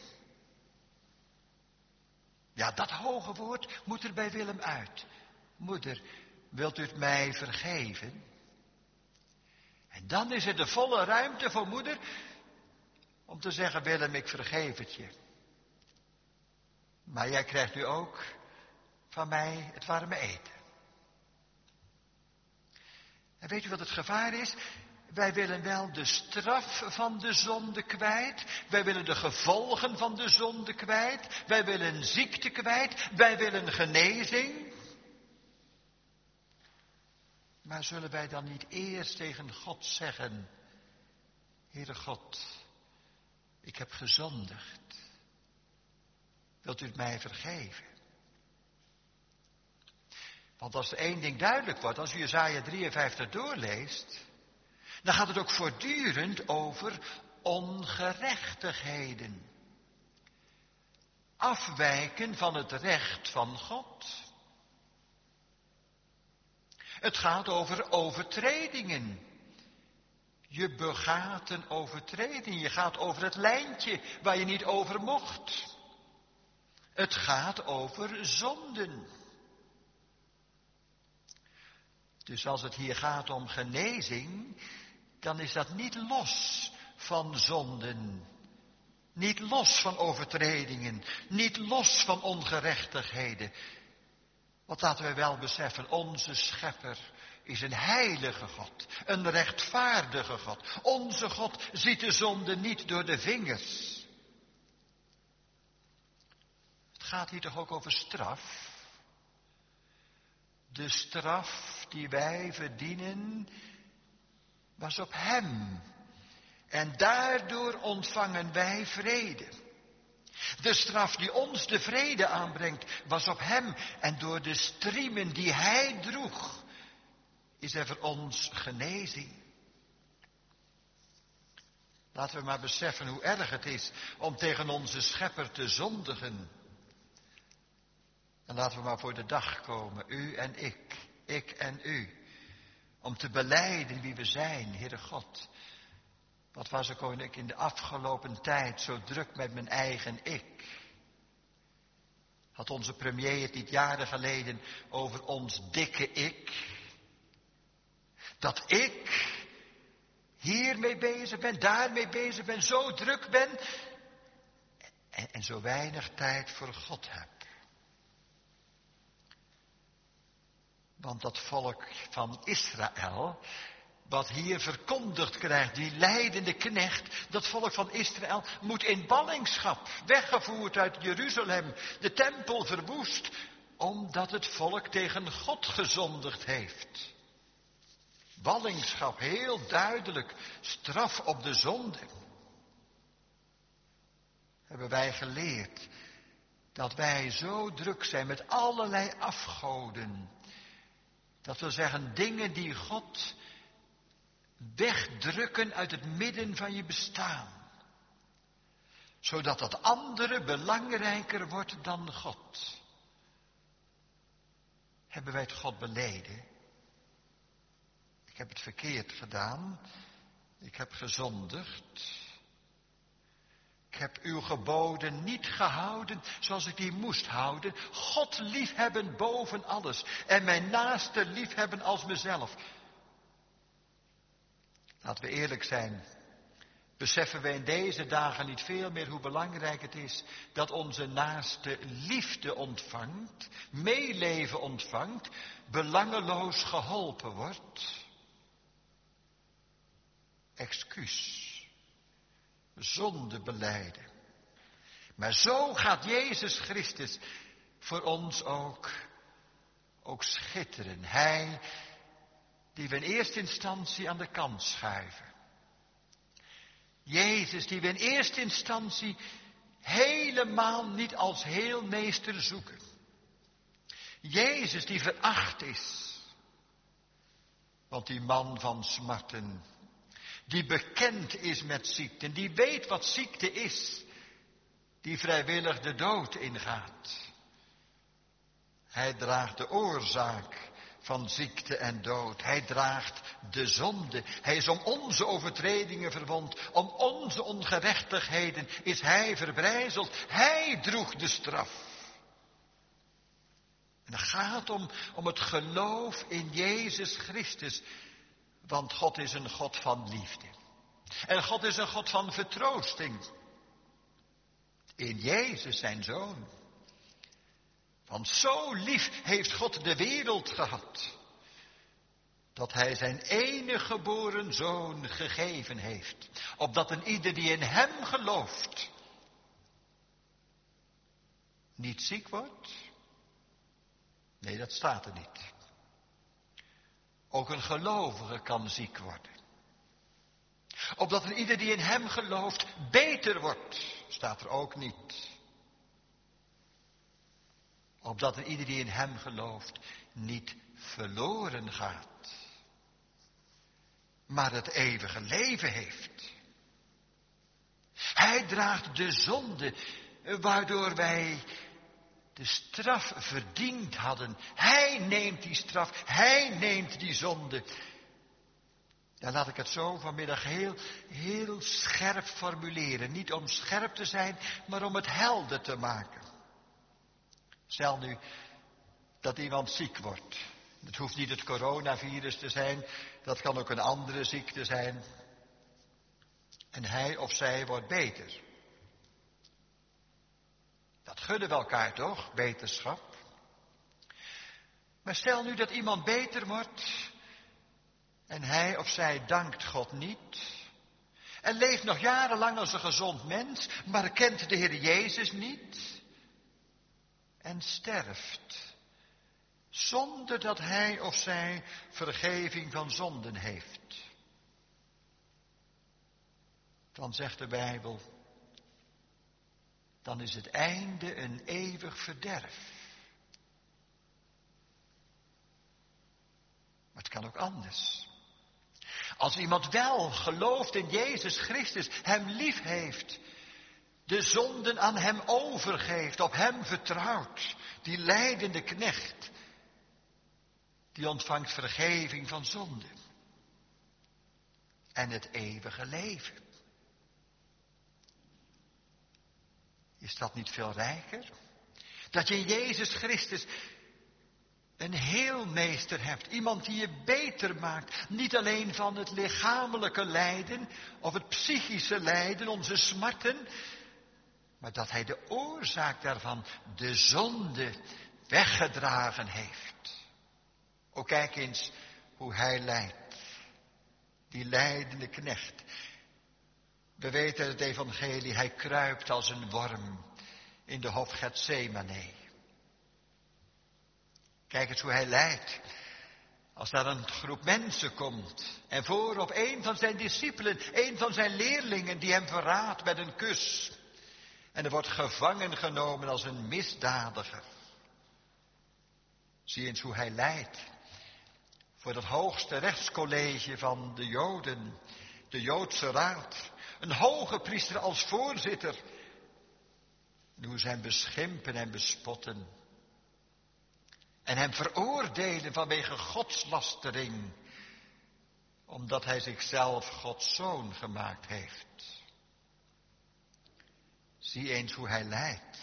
Ja, dat hoge woord moet er bij Willem uit. Moeder, wilt u het mij vergeven? En dan is er de volle ruimte voor moeder om te zeggen, Willem, ik vergeef het je. Maar jij krijgt nu ook van mij het warme eten. En weet u wat het gevaar is? Wij willen wel de straf van de zonde kwijt. Wij willen de gevolgen van de zonde kwijt. Wij willen ziekte kwijt. Wij willen genezing. Maar zullen wij dan niet eerst tegen God zeggen: Heere God, ik heb gezondigd. Wilt u het mij vergeven? Want als er één ding duidelijk wordt, als u Jesaja 53 doorleest, dan gaat het ook voortdurend over ongerechtigheden. Afwijken van het recht van God. Het gaat over overtredingen. Je begaat een overtreding. Je gaat over het lijntje waar je niet over mocht. Het gaat over zonden. Dus als het hier gaat om genezing, dan is dat niet los van zonden. Niet los van overtredingen. Niet los van ongerechtigheden. Want laten we wel beseffen, onze schepper is een heilige God. Een rechtvaardige God. Onze God ziet de zonde niet door de vingers. Het gaat hier toch ook over straf? De straf die wij verdienen was op hem. En daardoor ontvangen wij vrede. De straf die ons de vrede aanbrengt was op hem. En door de striemen die hij droeg is er voor ons genezing. Laten we maar beseffen hoe erg het is om tegen onze schepper te zondigen. En laten we maar voor de dag komen, u en ik en u. Om te belijden wie we zijn, Heere God. Wat was ik ook in de afgelopen tijd zo druk met mijn eigen ik. Had onze premier het niet jaren geleden over ons dikke ik. Dat ik hiermee bezig ben, daarmee bezig ben, zo druk ben. En zo weinig tijd voor God heb. Want dat volk van Israël, wat hier verkondigd krijgt, die lijdende knecht, dat volk van Israël moet in ballingschap, weggevoerd uit Jeruzalem, de tempel verwoest, omdat het volk tegen God gezondigd heeft. Ballingschap, heel duidelijk, straf op de zonde. Hebben wij geleerd dat wij zo druk zijn met allerlei afgoden. Dat wil zeggen dingen die God wegdrukken uit het midden van je bestaan. Zodat dat andere belangrijker wordt dan God. Hebben wij het God beleden? Ik heb het verkeerd gedaan. Ik heb gezondigd. Ik heb uw geboden niet gehouden zoals ik die moest houden. God liefhebben boven alles. En mijn naaste liefhebben als mezelf. Laten we eerlijk zijn. Beseffen we in deze dagen niet veel meer hoe belangrijk het is dat onze naaste liefde ontvangt, meeleven ontvangt, belangeloos geholpen wordt? Excuus. Zonde belijden. Maar zo gaat Jezus Christus voor ons ook schitteren. Hij die we in eerste instantie aan de kant schuiven. Jezus die we in eerste instantie helemaal niet als heelmeester zoeken. Jezus die veracht is. Want die man van smarten, die bekend is met ziekten, die weet wat ziekte is, die vrijwillig de dood ingaat. Hij draagt de oorzaak van ziekte en dood. Hij draagt de zonde. Hij is om onze overtredingen verwond. Om onze ongerechtigheden is hij verbrijzeld. Hij droeg de straf. En het gaat om het geloof in Jezus Christus. Want God is een God van liefde. En God is een God van vertroosting. In Jezus zijn Zoon. Want zo lief heeft God de wereld gehad, dat hij zijn enige geboren zoon gegeven heeft, opdat een ieder die in hem gelooft niet ziek wordt. Nee, dat staat er niet. Ook een gelovige kan ziek worden. Opdat een ieder die in hem gelooft beter wordt, staat er ook niet. Opdat een ieder die in hem gelooft niet verloren gaat, maar het eeuwige leven heeft. Hij draagt de zonde waardoor wij de straf verdiend hadden. Hij neemt die straf, hij neemt die zonde. Ja, laat ik het zo vanmiddag heel scherp formuleren. Niet om scherp te zijn, maar om het helder te maken. Stel nu dat iemand ziek wordt. Het hoeft niet het coronavirus te zijn, dat kan ook een andere ziekte zijn. En hij of zij wordt beter. Dat gunnen we elkaar toch, beterschap. Maar stel nu dat iemand beter wordt en hij of zij dankt God niet. En leeft nog jarenlang als een gezond mens, maar kent de Heer Jezus niet. En sterft, zonder dat hij of zij vergeving van zonden heeft. Dan zegt de Bijbel, dan is het einde een eeuwig verderf. Maar het kan ook anders. Als iemand wel gelooft in Jezus Christus, hem lief heeft, de zonden aan hem overgeeft, op hem vertrouwt, die lijdende knecht, die ontvangt vergeving van zonden en het eeuwige leven. Is dat niet veel rijker? Dat je in Jezus Christus een heelmeester hebt. Iemand die je beter maakt. Niet alleen van het lichamelijke lijden of het psychische lijden, onze smarten. Maar dat hij de oorzaak daarvan, de zonde, weggedragen heeft. O, kijk eens hoe hij lijdt. Die lijdende knecht. We weten het evangelie, hij kruipt als een worm in de hof Getsemane. Kijk eens hoe hij lijdt. Als daar een groep mensen komt en voorop een van zijn discipelen, een van zijn leerlingen die hem verraadt met een kus. En er wordt gevangen genomen als een misdadiger. Zie eens hoe hij lijdt. Voor het hoogste rechtscollege van de Joden, de Joodse Raad. Een hoge priester als voorzitter. En hoe ze hem beschimpen en bespotten. En hem veroordelen vanwege godslastering. Omdat hij zichzelf Gods zoon gemaakt heeft. Zie eens hoe hij lijdt.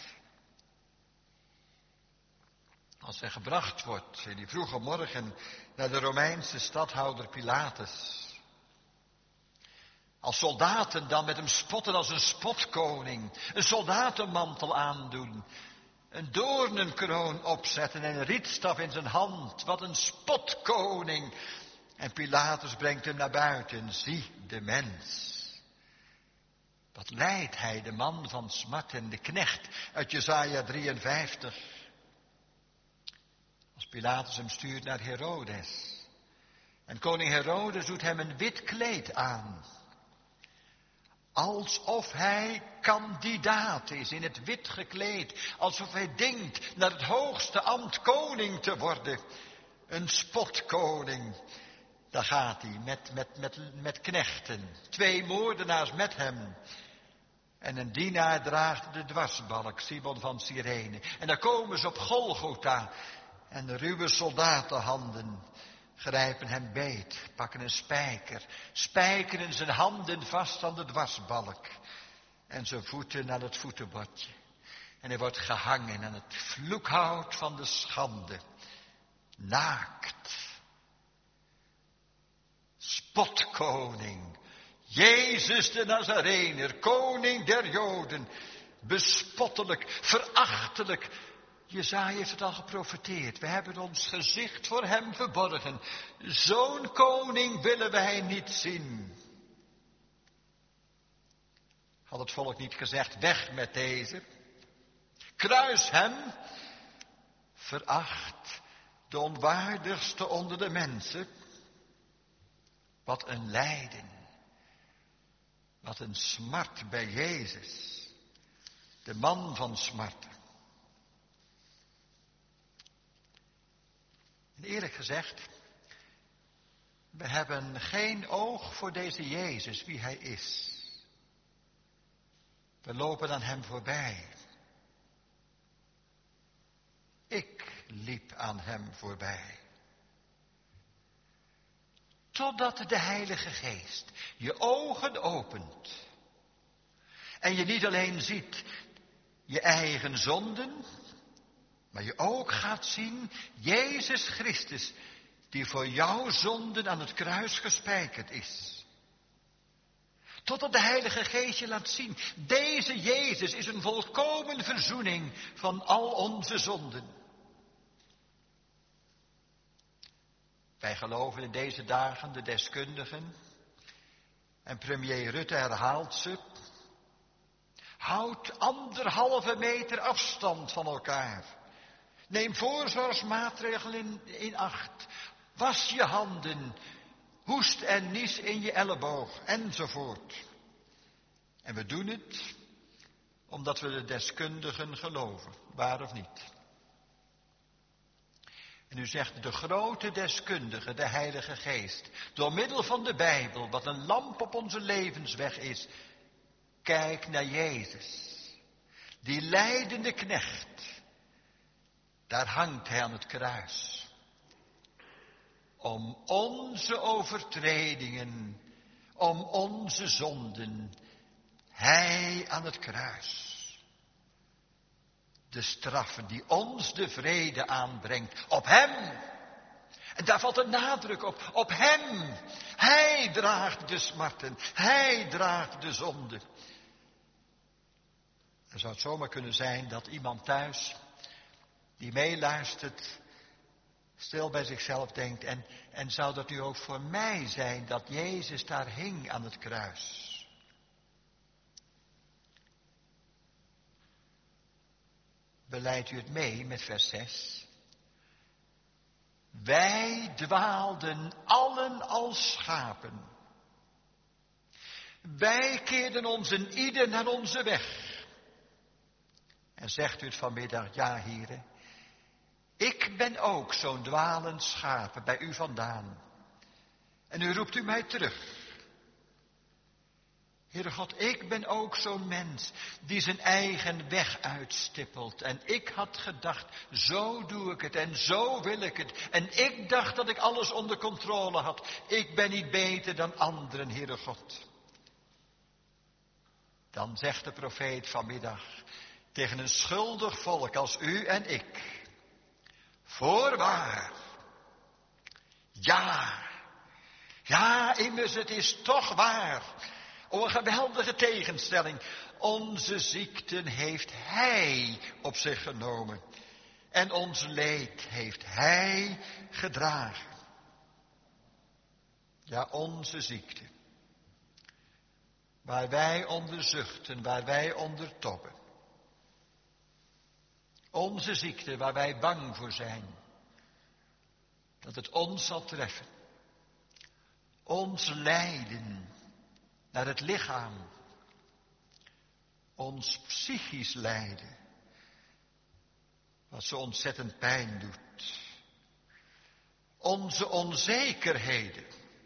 Als hij gebracht wordt in die vroege morgen naar de Romeinse stadhouder Pilatus. Als soldaten dan met hem spotten als een spotkoning. Een soldatenmantel aandoen. Een doornenkroon opzetten en een rietstaf in zijn hand. Wat een spotkoning. En Pilatus brengt hem naar buiten. Zie de mens. Wat lijdt hij, de man van smarten, de knecht uit Jesaja 53. Als Pilatus hem stuurt naar Herodes. En koning Herodes doet hem een wit kleed aan. Alsof hij kandidaat is, in het wit gekleed. Alsof hij denkt naar het hoogste ambt koning te worden. Een spotkoning. Daar gaat hij met knechten. 2 moordenaars met hem. En een dienaar draagt de dwarsbalk, Simon van Cyrene. En dan komen ze op Golgotha. En de ruwe soldatenhanden grijpen hem beet, pakken een spijker, spijkeren zijn handen vast aan de dwarsbalk en zijn voeten aan het voetenbordje. En hij wordt gehangen aan het vloekhout van de schande, naakt. Spotkoning, Jezus de Nazarener, koning der Joden, bespottelijk, verachtelijk, Jesaja heeft het al geprofeteerd. We hebben ons gezicht voor hem verborgen. Zo'n koning willen wij niet zien. Had het volk niet gezegd, weg met deze. Kruis hem. Veracht de onwaardigste onder de mensen. Wat een lijden. Wat een smart bij Jezus. De man van smarten. En eerlijk gezegd, we hebben geen oog voor deze Jezus, wie hij is. We lopen aan hem voorbij. Ik liep aan hem voorbij. Totdat de Heilige Geest je ogen opent. En je niet alleen ziet je eigen zonden, maar je ook gaat zien Jezus Christus, die voor jouw zonden aan het kruis gespijkerd is. Totdat de Heilige Geest je laat zien, deze Jezus is een volkomen verzoening van al onze zonden. Wij geloven in deze dagen, de deskundigen, en premier Rutte herhaalt ze, houd 1,5 meter afstand van elkaar. Neem voorzorgsmaatregelen in acht. Was je handen. Hoest en nies in je elleboog. Enzovoort. En we doen het omdat we de deskundigen geloven. Waar of niet. En u zegt de grote deskundige, de Heilige Geest. Door middel van de Bijbel, wat een lamp op onze levensweg is. Kijk naar Jezus. Die lijdende knecht. Daar hangt hij aan het kruis. Om onze overtredingen, om onze zonden. Hij aan het kruis. De straf die ons de vrede aanbrengt. Op hem. En daar valt een nadruk op. Op hem. Hij draagt de smarten. Hij draagt de zonde. Er zou het zomaar kunnen zijn dat iemand thuis die meeluistert, stil bij zichzelf denkt, en zou dat nu ook voor mij zijn, dat Jezus daar hing aan het kruis? Beleidt u het mee met vers 6? Wij dwaalden allen als schapen. Wij keerden ons een ieder naar onze weg. En zegt u het vanmiddag, ja, heren, ik ben ook zo'n dwalend schapen bij u vandaan. En nu roept u mij terug. Heere God, ik ben ook zo'n mens die zijn eigen weg uitstippelt. En ik had gedacht, zo doe ik het en zo wil ik het. En ik dacht dat ik alles onder controle had. Ik ben niet beter dan anderen, Heere God. Dan zegt de profeet vanmiddag tegen een schuldig volk als u en ik. Voorwaar. Ja. Ja, immers het is toch waar. O, een geweldige tegenstelling. Onze ziekten heeft hij op zich genomen. En ons leed heeft hij gedragen. Ja, onze ziekte. Waar wij onder zuchten, waar wij onder tobben. Onze ziekte waar wij bang voor zijn. Dat het ons zal treffen. Ons lijden naar het lichaam. Ons psychisch lijden. Wat zo ontzettend pijn doet. Onze onzekerheden.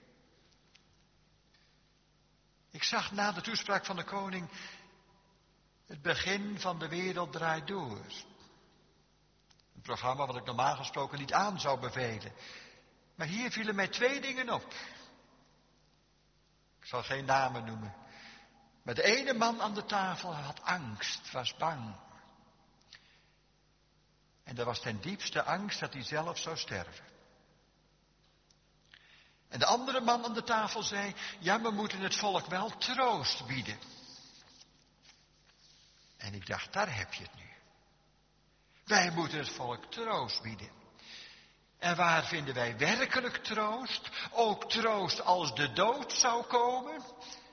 Ik zag na de toespraak van de koning het begin van De Wereld Draait Door. Een programma wat ik normaal gesproken niet aan zou bevelen. Maar hier vielen mij 2 dingen op. Ik zal geen namen noemen. Maar de ene man aan de tafel had angst, was bang. En er was ten diepste angst dat hij zelf zou sterven. En de andere man aan de tafel zei, ja, we moeten het volk wel troost bieden. En ik dacht, daar heb je het nu. Wij moeten het volk troost bieden. En waar vinden wij werkelijk troost? Ook troost als de dood zou komen?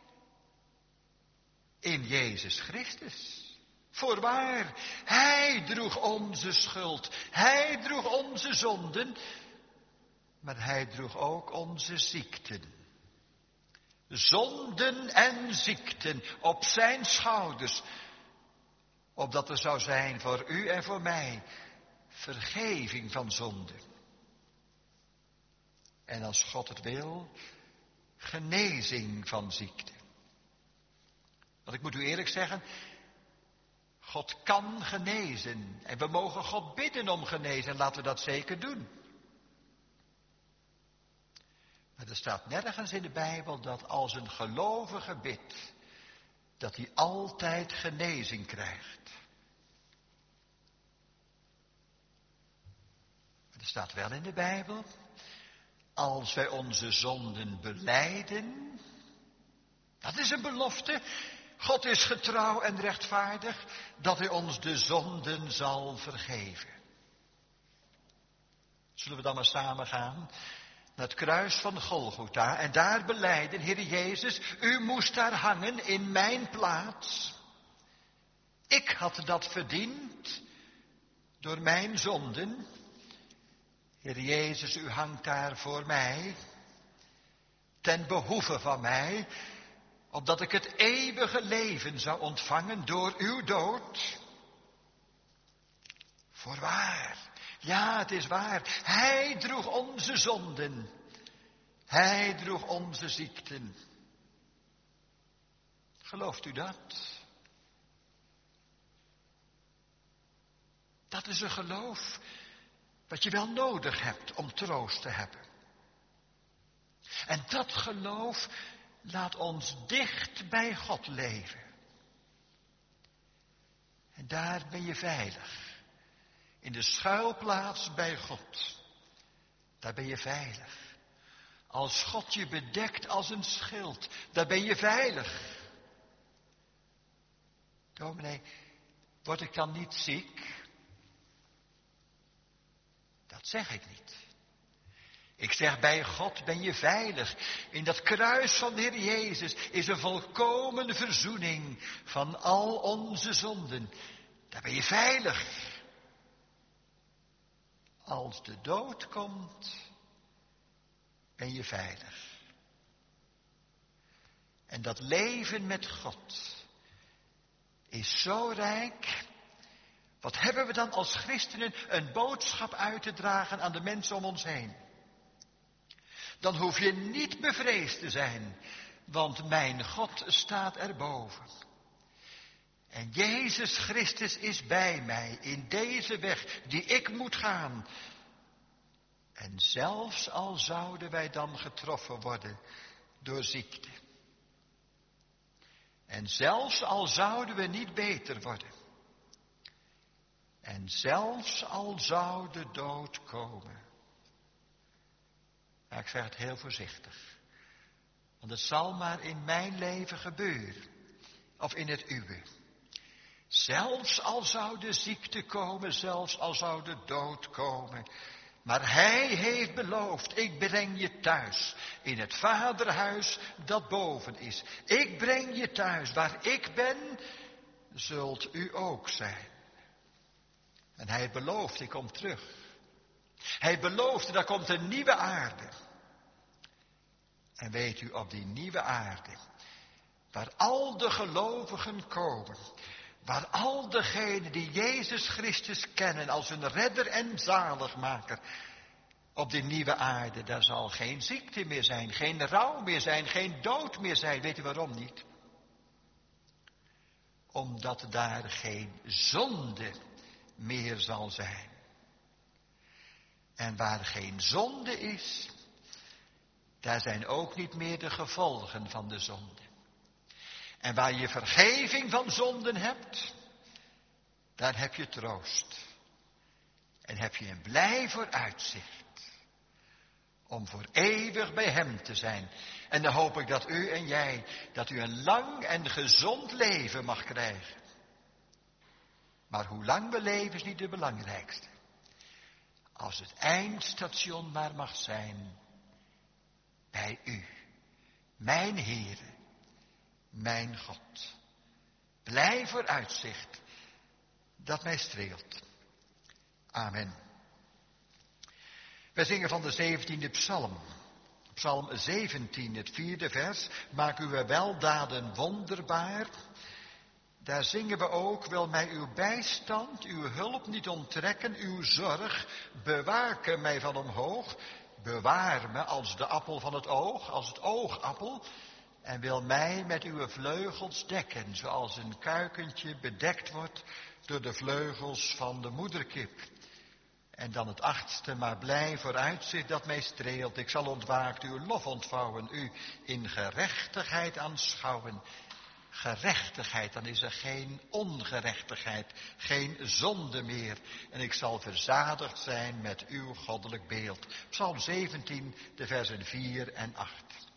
In Jezus Christus. Voorwaar, Hij droeg onze schuld. Hij droeg onze zonden. Maar Hij droeg ook onze ziekten. Zonden en ziekten op zijn schouders. Opdat er zou zijn voor u en voor mij vergeving van zonden. En als God het wil, genezing van ziekte. Want ik moet u eerlijk zeggen, God kan genezen. En we mogen God bidden om genezen. En laten we dat zeker doen. Maar er staat nergens in de Bijbel dat als een gelovige bidt, dat hij altijd genezing krijgt. Maar er staat wel in de Bijbel, als wij onze zonden belijden, dat is een belofte. God is getrouw en rechtvaardig, dat hij ons de zonden zal vergeven. Zullen we dan maar samen gaan naar het kruis van Golgotha en daar belijden, Heer Jezus, u moest daar hangen in mijn plaats. Ik had dat verdiend door mijn zonden. Heer Jezus, u hangt daar voor mij, ten behoeve van mij, opdat ik het eeuwige leven zou ontvangen door uw dood. Voorwaar, ja, het is waar, Hij droeg onze zonden, Hij droeg onze ziekten. Gelooft u dat? Dat is een geloof wat je wel nodig hebt om troost te hebben. En dat geloof laat ons dicht bij God leven. En daar ben je veilig. In de schuilplaats bij God. Daar ben je veilig. Als God je bedekt als een schild, daar ben je veilig. Dominee, word ik dan niet ziek? Dat zeg ik niet. Ik zeg, bij God ben je veilig. In dat kruis van de Heer Jezus is een volkomen verzoening van al onze zonden. Daar ben je veilig. Als de dood komt, ben je veilig. En dat leven met God is zo rijk. Wat hebben we dan als christenen een boodschap uit te dragen aan de mensen om ons heen? Dan hoef je niet bevreesd te zijn, want mijn God staat erboven. En Jezus Christus is bij mij in deze weg die ik moet gaan. En zelfs al zouden wij dan getroffen worden door ziekte. En zelfs al zouden we niet beter worden. En zelfs al zou de dood komen. Maar ik zeg het heel voorzichtig. Want het zal maar in mijn leven gebeuren. Of in het uwe. Zelfs al zou de ziekte komen, zelfs al zou de dood komen. Maar Hij heeft beloofd, ik breng je thuis. In het Vaderhuis dat boven is. Ik breng je thuis. Waar ik ben, zult u ook zijn. En Hij belooft, ik kom terug. Hij belooft, er komt een nieuwe aarde. En weet u, op die nieuwe aarde, waar al de gelovigen komen, waar al degenen die Jezus Christus kennen als hun redder en zaligmaker, op die nieuwe aarde, daar zal geen ziekte meer zijn, geen rouw meer zijn, geen dood meer zijn. Weet u waarom niet? Omdat daar geen zonde meer zal zijn. En waar geen zonde is, daar zijn ook niet meer de gevolgen van de zonde. En waar je vergeving van zonden hebt, daar heb je troost. En heb je een blij vooruitzicht. Om voor eeuwig bij Hem te zijn. En dan hoop ik dat u en jij, dat u een lang en gezond leven mag krijgen. Maar Maar hoe lang we leven is niet het belangrijkste. Als het eindstation maar mag zijn bij u, mijn Heere, mijn God. Blij vooruitzicht dat mij streelt. Amen. Wij zingen van de 17e psalm. Psalm 17, het 4e vers. Maak uw weldaden wonderbaar. Daar zingen we ook, wil mij uw bijstand, uw hulp niet onttrekken, uw zorg, bewaken mij van omhoog. Bewaar me als de appel van het oog, als het oogappel. En wil mij met uw vleugels dekken, zoals een kuikentje bedekt wordt door de vleugels van de moederkip. En dan het 8e, maar blij vooruitzicht dat mij streelt. Ik zal ontwaakt uw lof ontvouwen, u in gerechtigheid aanschouwen. Gerechtigheid, dan is er geen ongerechtigheid, geen zonde meer. En ik zal verzadigd zijn met uw goddelijk beeld. Psalm 17, de versen 4 en 8.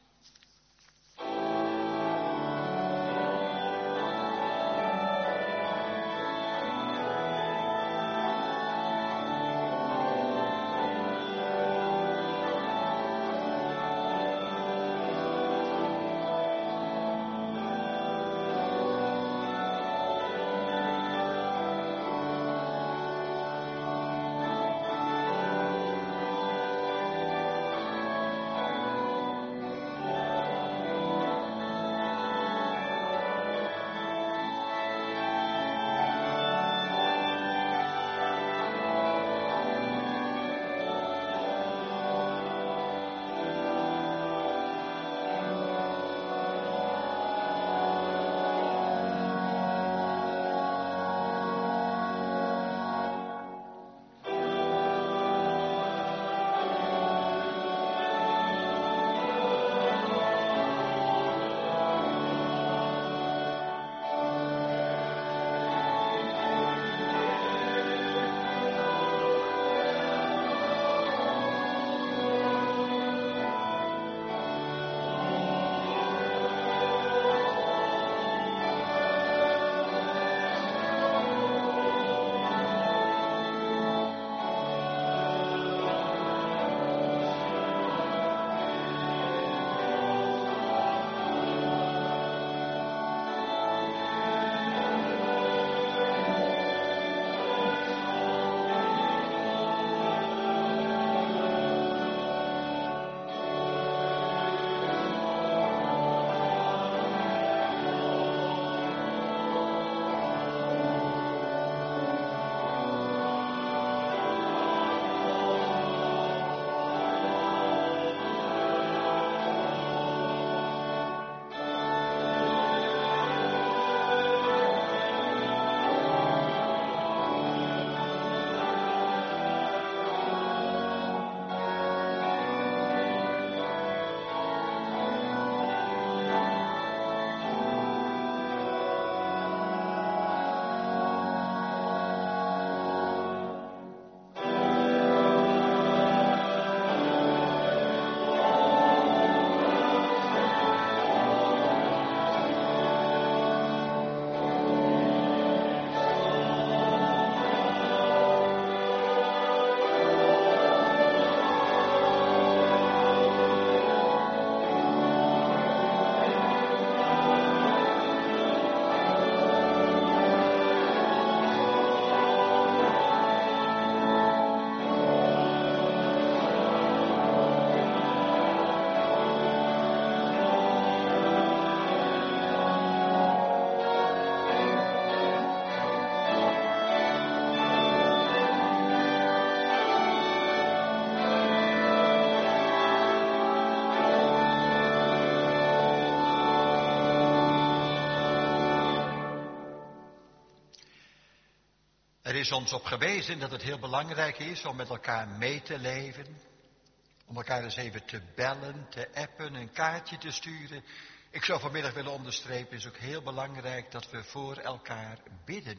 Er is ons op gewezen dat het heel belangrijk is om met elkaar mee te leven. Om elkaar eens even te bellen, te appen, een kaartje te sturen. Ik zou vanmiddag willen onderstrepen, het is ook heel belangrijk dat we voor elkaar bidden.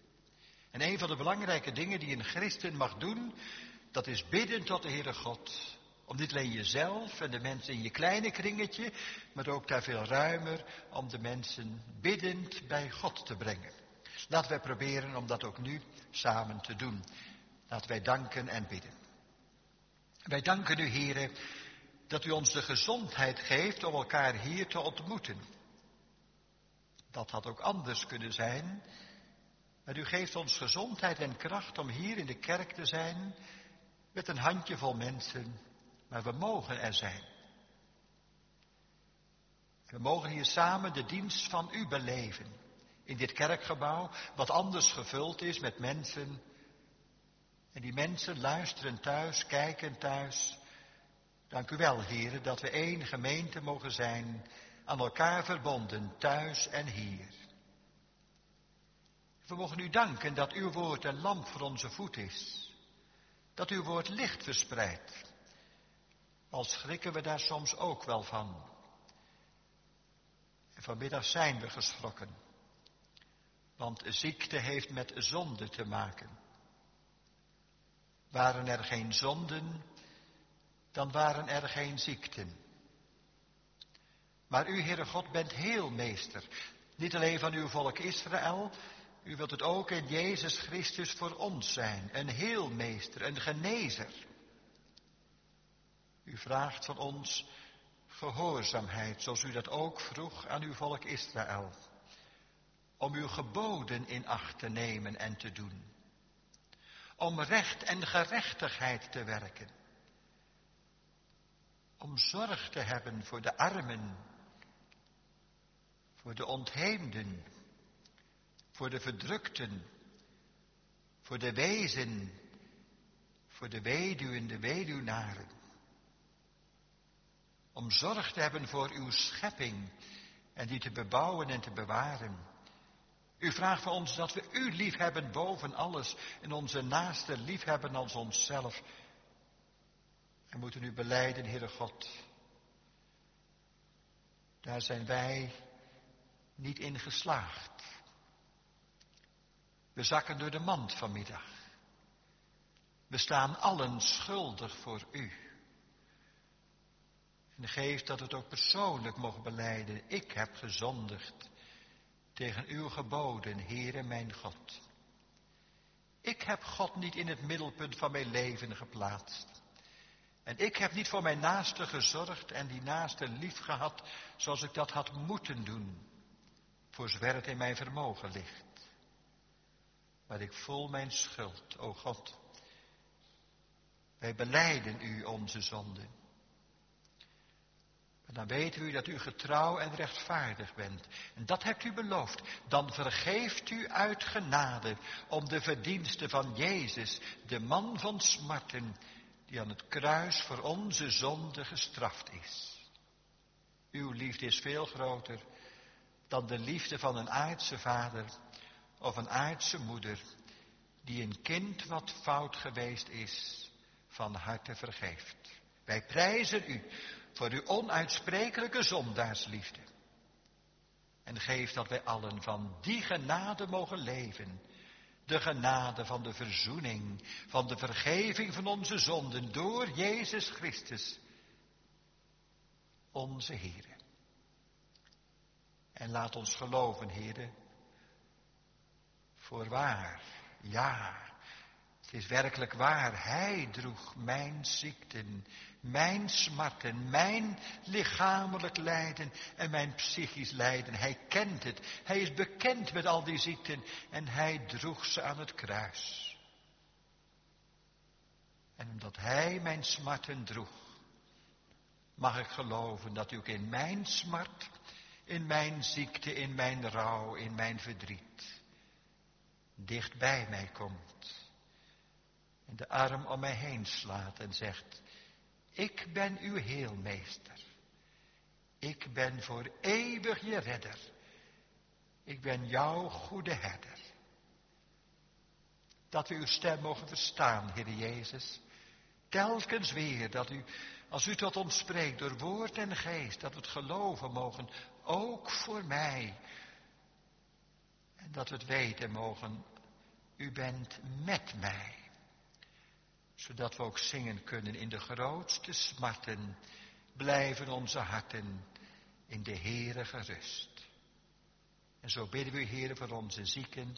En een van de belangrijke dingen die een christen mag doen, dat is bidden tot de Heere God. Om niet alleen jezelf en de mensen in je kleine kringetje, maar ook daar veel ruimer om de mensen biddend bij God te brengen. Laten wij proberen om dat ook nu samen te doen. Laten wij danken en bidden. Wij danken u, Heere, dat u ons de gezondheid geeft om elkaar hier te ontmoeten. Dat had ook anders kunnen zijn. Maar u geeft ons gezondheid en kracht om hier in de kerk te zijn met een handjevol mensen. Maar we mogen er zijn. We mogen hier samen de dienst van u beleven. In dit kerkgebouw, wat anders gevuld is met mensen. En die mensen luisteren thuis, kijken thuis. Dank u wel, Heere, dat we één gemeente mogen zijn, aan elkaar verbonden, thuis en hier. We mogen u danken dat uw woord een lamp voor onze voet is. Dat uw woord licht verspreidt. Al schrikken we daar soms ook wel van. En vanmiddag zijn we geschrokken. Want ziekte heeft met zonde te maken. Waren er geen zonden, dan waren er geen ziekten. Maar u, Heere God, bent heelmeester. Niet alleen van uw volk Israël. U wilt het ook in Jezus Christus voor ons zijn. Een heelmeester, een genezer. U vraagt van ons gehoorzaamheid, zoals u dat ook vroeg aan uw volk Israël. Om uw geboden in acht te nemen en te doen. Om recht en gerechtigheid te werken. Om zorg te hebben voor de armen. Voor de ontheemden. Voor de verdrukten. Voor de wezen. Voor de weduwen, de weduwnaren. Om zorg te hebben voor uw schepping. En die te bebouwen en te bewaren. U vraagt van ons dat we u lief hebben boven alles. En onze naaste lief hebben als onszelf. We moeten u belijden, Heere God. Daar zijn wij niet in geslaagd. We zakken door de mand vanmiddag. We staan allen schuldig voor u. En geef dat het ook persoonlijk mogen belijden. Ik heb gezondigd tegen uw geboden, Heere mijn God. Ik heb God niet in het middelpunt van mijn leven geplaatst. En ik heb niet voor mijn naaste gezorgd en die naaste lief gehad zoals ik dat had moeten doen. Voor zover het in mijn vermogen ligt. Maar ik voel mijn schuld, o God. Wij belijden u onze zonden. Maar dan weten u dat u getrouw en rechtvaardig bent. En dat hebt u beloofd. Dan vergeeft u uit genade om de verdiensten van Jezus, de man van smarten, die aan het kruis voor onze zonde gestraft is. Uw liefde is veel groter dan de liefde van een aardse vader of een aardse moeder, die een kind wat fout geweest is, van harte vergeeft. Wij prijzen u voor uw onuitsprekelijke zondaarsliefde. En geef dat wij allen van die genade mogen leven. De genade van de verzoening, van de vergeving van onze zonden door Jezus Christus, onze Heere. En laat ons geloven, Heere, voorwaar, ja, het is werkelijk waar, Hij droeg mijn ziekten, mijn smarten, mijn lichamelijk lijden en mijn psychisch lijden. Hij kent het, Hij is bekend met al die ziekten en Hij droeg ze aan het kruis. En omdat Hij mijn smarten droeg, mag ik geloven dat u ook in mijn smart, in mijn ziekte, in mijn rouw, in mijn verdriet, dicht bij mij komt. En de arm om mij heen slaat en zegt, ik ben uw heelmeester. Ik ben voor eeuwig je redder. Ik ben jouw goede herder. Dat we uw stem mogen verstaan, Heer Jezus. Telkens weer dat u, als u tot ons spreekt door woord en geest, dat we het geloven mogen, ook voor mij. En dat we het weten mogen, u bent met mij. Zodat we ook zingen kunnen in de grootste smarten, blijven onze harten in de Heere gerust. En zo bidden we u, Heer, voor onze zieken.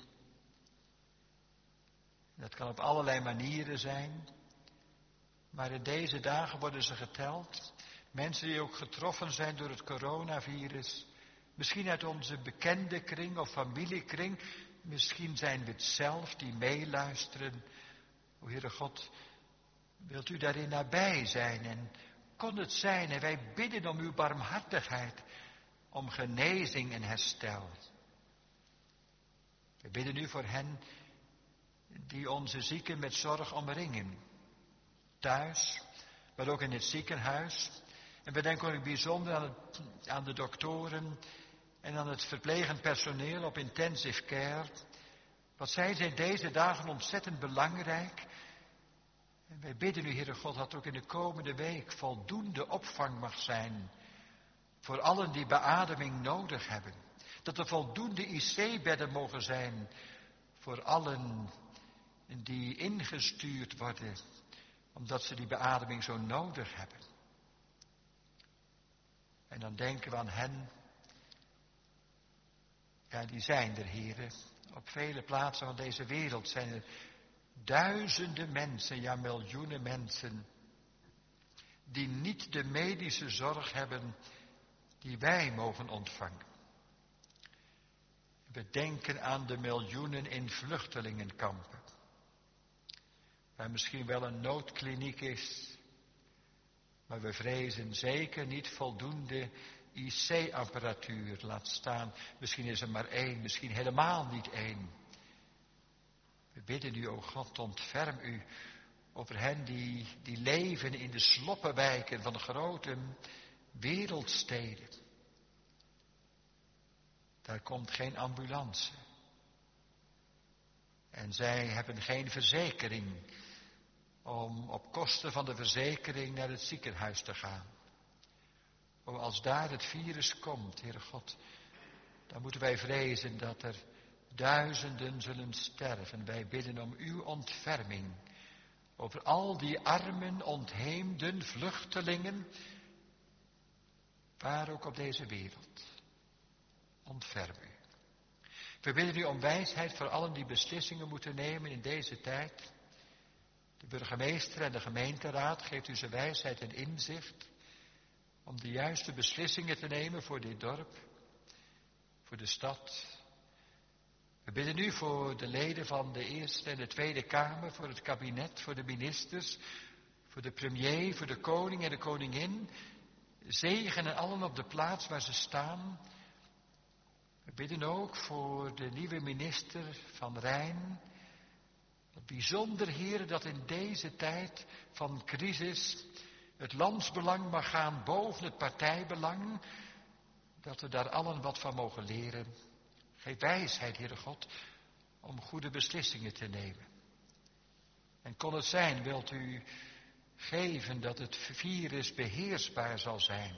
Dat kan op allerlei manieren zijn. Maar in deze dagen worden ze geteld. Mensen die ook getroffen zijn door het coronavirus. Misschien uit onze bekende kring of familiekring. Misschien zijn we het zelf die meeluisteren. O Heere God, wilt u daarin nabij zijn? En kon het zijn, en wij bidden om uw barmhartigheid, om genezing en herstel. We bidden nu voor hen die onze zieken met zorg omringen. Thuis, maar ook in het ziekenhuis. En we denken ook bijzonder aan de doktoren en aan het verplegend personeel op intensive care. Wat zij zijn deze dagen ontzettend belangrijk. En wij bidden u, Heere God, dat ook in de komende week voldoende opvang mag zijn voor allen die beademing nodig hebben. Dat er voldoende IC-bedden mogen zijn voor allen die ingestuurd worden, omdat ze die beademing zo nodig hebben. En dan denken we aan hen, ja, die zijn er, Heere. Op vele plaatsen van deze wereld zijn er duizenden mensen, ja miljoenen mensen, die niet de medische zorg hebben die wij mogen ontvangen. We denken aan de miljoenen in vluchtelingenkampen, waar misschien wel een noodkliniek is, maar we vrezen zeker niet voldoende IC-apparatuur, laat staan. Misschien is er maar één, misschien helemaal niet één. We bidden u, o God, ontferm u over hen die leven in de sloppenwijken van grote wereldsteden. Daar komt geen ambulance. En zij hebben geen verzekering om op kosten van de verzekering naar het ziekenhuis te gaan. O, als daar het virus komt, Heere God, dan moeten wij vrezen dat er duizenden zullen sterven. Wij bidden om uw ontferming over al die armen, ontheemden, vluchtelingen, waar ook op deze wereld. Ontferm u. We bidden u om wijsheid voor allen die beslissingen moeten nemen in deze tijd. De burgemeester en de gemeenteraad, geeft u ze wijsheid en inzicht om de juiste beslissingen te nemen voor dit dorp, voor de stad. We bidden u voor de leden van de Eerste en de Tweede Kamer, voor het kabinet, voor de ministers, voor de premier, voor de koning en de koningin. Zegenen allen op de plaats waar ze staan. We bidden ook voor de nieuwe minister van Rijn. Bijzonder, Heer, dat in deze tijd van crisis het landsbelang mag gaan boven het partijbelang. Dat we daar allen wat van mogen leren. Geef wijsheid, Heere God, om goede beslissingen te nemen. En kon het zijn, wilt u geven dat het virus beheersbaar zal zijn.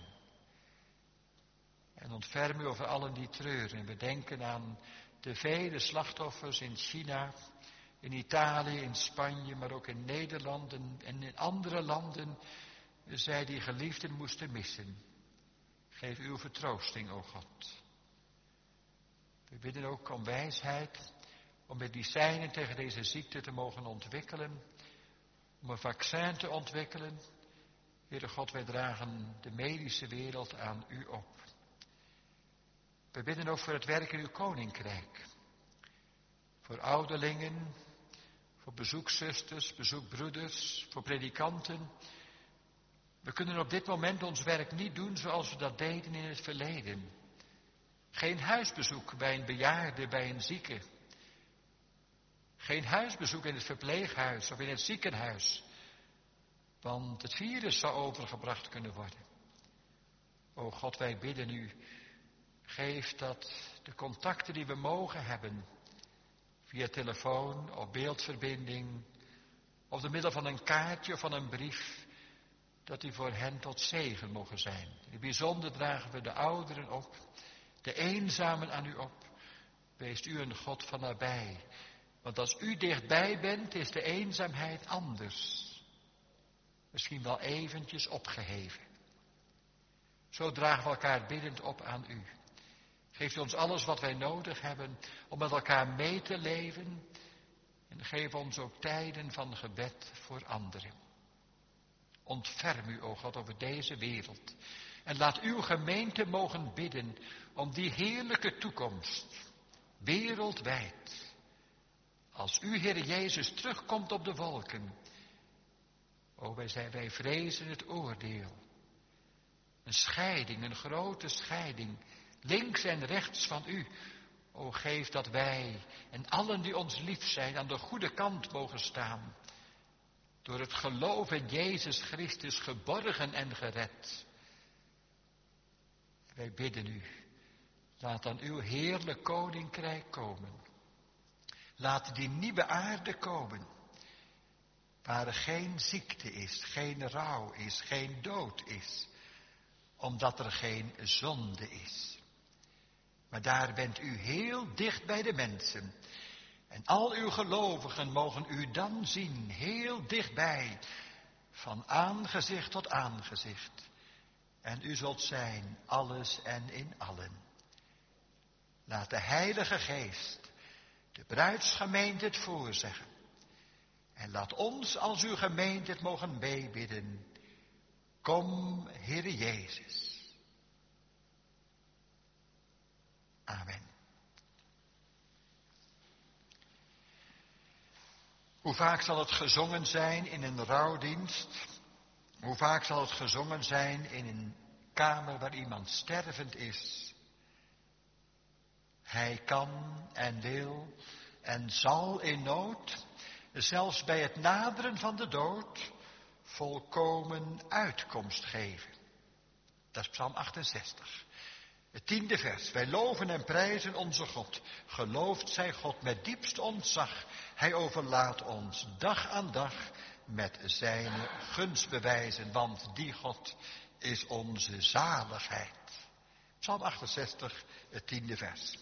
En ontferm u over allen die treuren. We denken aan de vele slachtoffers in China, in Italië, in Spanje, maar ook in Nederland en in andere landen. Zij die geliefden moesten missen. Geef uw vertroosting, o God. We bidden ook om wijsheid, om medicijnen tegen deze ziekte te mogen ontwikkelen, om een vaccin te ontwikkelen. Heere God, wij dragen de medische wereld aan u op. We bidden ook voor het werk in uw koninkrijk. Voor ouderlingen, voor bezoekzusters, bezoekbroeders, voor predikanten. We kunnen op dit moment ons werk niet doen zoals we dat deden in het verleden. Geen huisbezoek bij een bejaarde, bij een zieke. Geen huisbezoek in het verpleeghuis of in het ziekenhuis. Want het virus zou overgebracht kunnen worden. O God, wij bidden u. Geef dat de contacten die we mogen hebben. Via telefoon of beeldverbinding. Of door middel van een kaartje of van een brief. Dat die voor hen tot zegen mogen zijn. In het bijzonder dragen we de ouderen op. De eenzamen aan u op. Wees u een God van nabij. Want als u dichtbij bent, is de eenzaamheid anders. Misschien wel eventjes opgeheven. Zo dragen we elkaar biddend op aan u. Geeft u ons alles wat wij nodig hebben om met elkaar mee te leven. En geef ons ook tijden van gebed voor anderen. Ontferm u, o God, over deze wereld. En laat uw gemeente mogen bidden om die heerlijke toekomst. Wereldwijd. Als u, Heer Jezus, terugkomt op de wolken. O, wij vrezen het oordeel. Een scheiding, een grote scheiding. Links en rechts van u. O, geef dat wij en allen die ons lief zijn aan de goede kant mogen staan. Door het geloof in Jezus Christus geborgen en gered. Wij bidden u, laat dan uw heerlijk koninkrijk komen. Laat die nieuwe aarde komen, waar er geen ziekte is, geen rouw is, geen dood is, omdat er geen zonde is. Maar daar bent u heel dicht bij de mensen. En al uw gelovigen mogen u dan zien, heel dichtbij, van aangezicht tot aangezicht. En u zult zijn alles en in allen. Laat de Heilige Geest de bruidsgemeente het voorzeggen. En laat ons als uw gemeente het mogen meebidden. Kom, Heere Jezus. Amen. Hoe vaak zal het gezongen zijn in een rouwdienst? Hoe vaak zal het gezongen zijn in een kamer waar iemand stervend is? Hij kan en wil en zal in nood, zelfs bij het naderen van de dood, volkomen uitkomst geven. Dat is Psalm 68. Het 10e vers. Wij loven en prijzen onze God. Geloofd zij God met diepst ontzag. Hij overlaat ons dag aan dag met zijn gunstbewijzen. Want die God is onze zaligheid. Psalm 68, het 10e vers.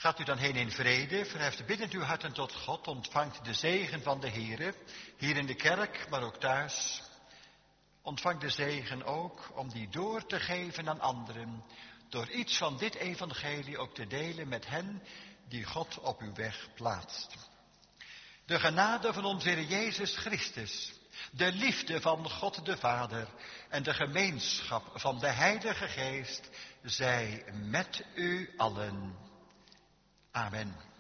Gaat u dan heen in vrede, verheft biddend uw harten tot God, ontvangt de zegen van de Heere, hier in de kerk, maar ook thuis. Ontvang de zegen ook om die door te geven aan anderen, door iets van dit evangelie ook te delen met hen die God op uw weg plaatst. De genade van onze Heer Jezus Christus, de liefde van God de Vader en de gemeenschap van de Heilige Geest zij met u allen. Amen.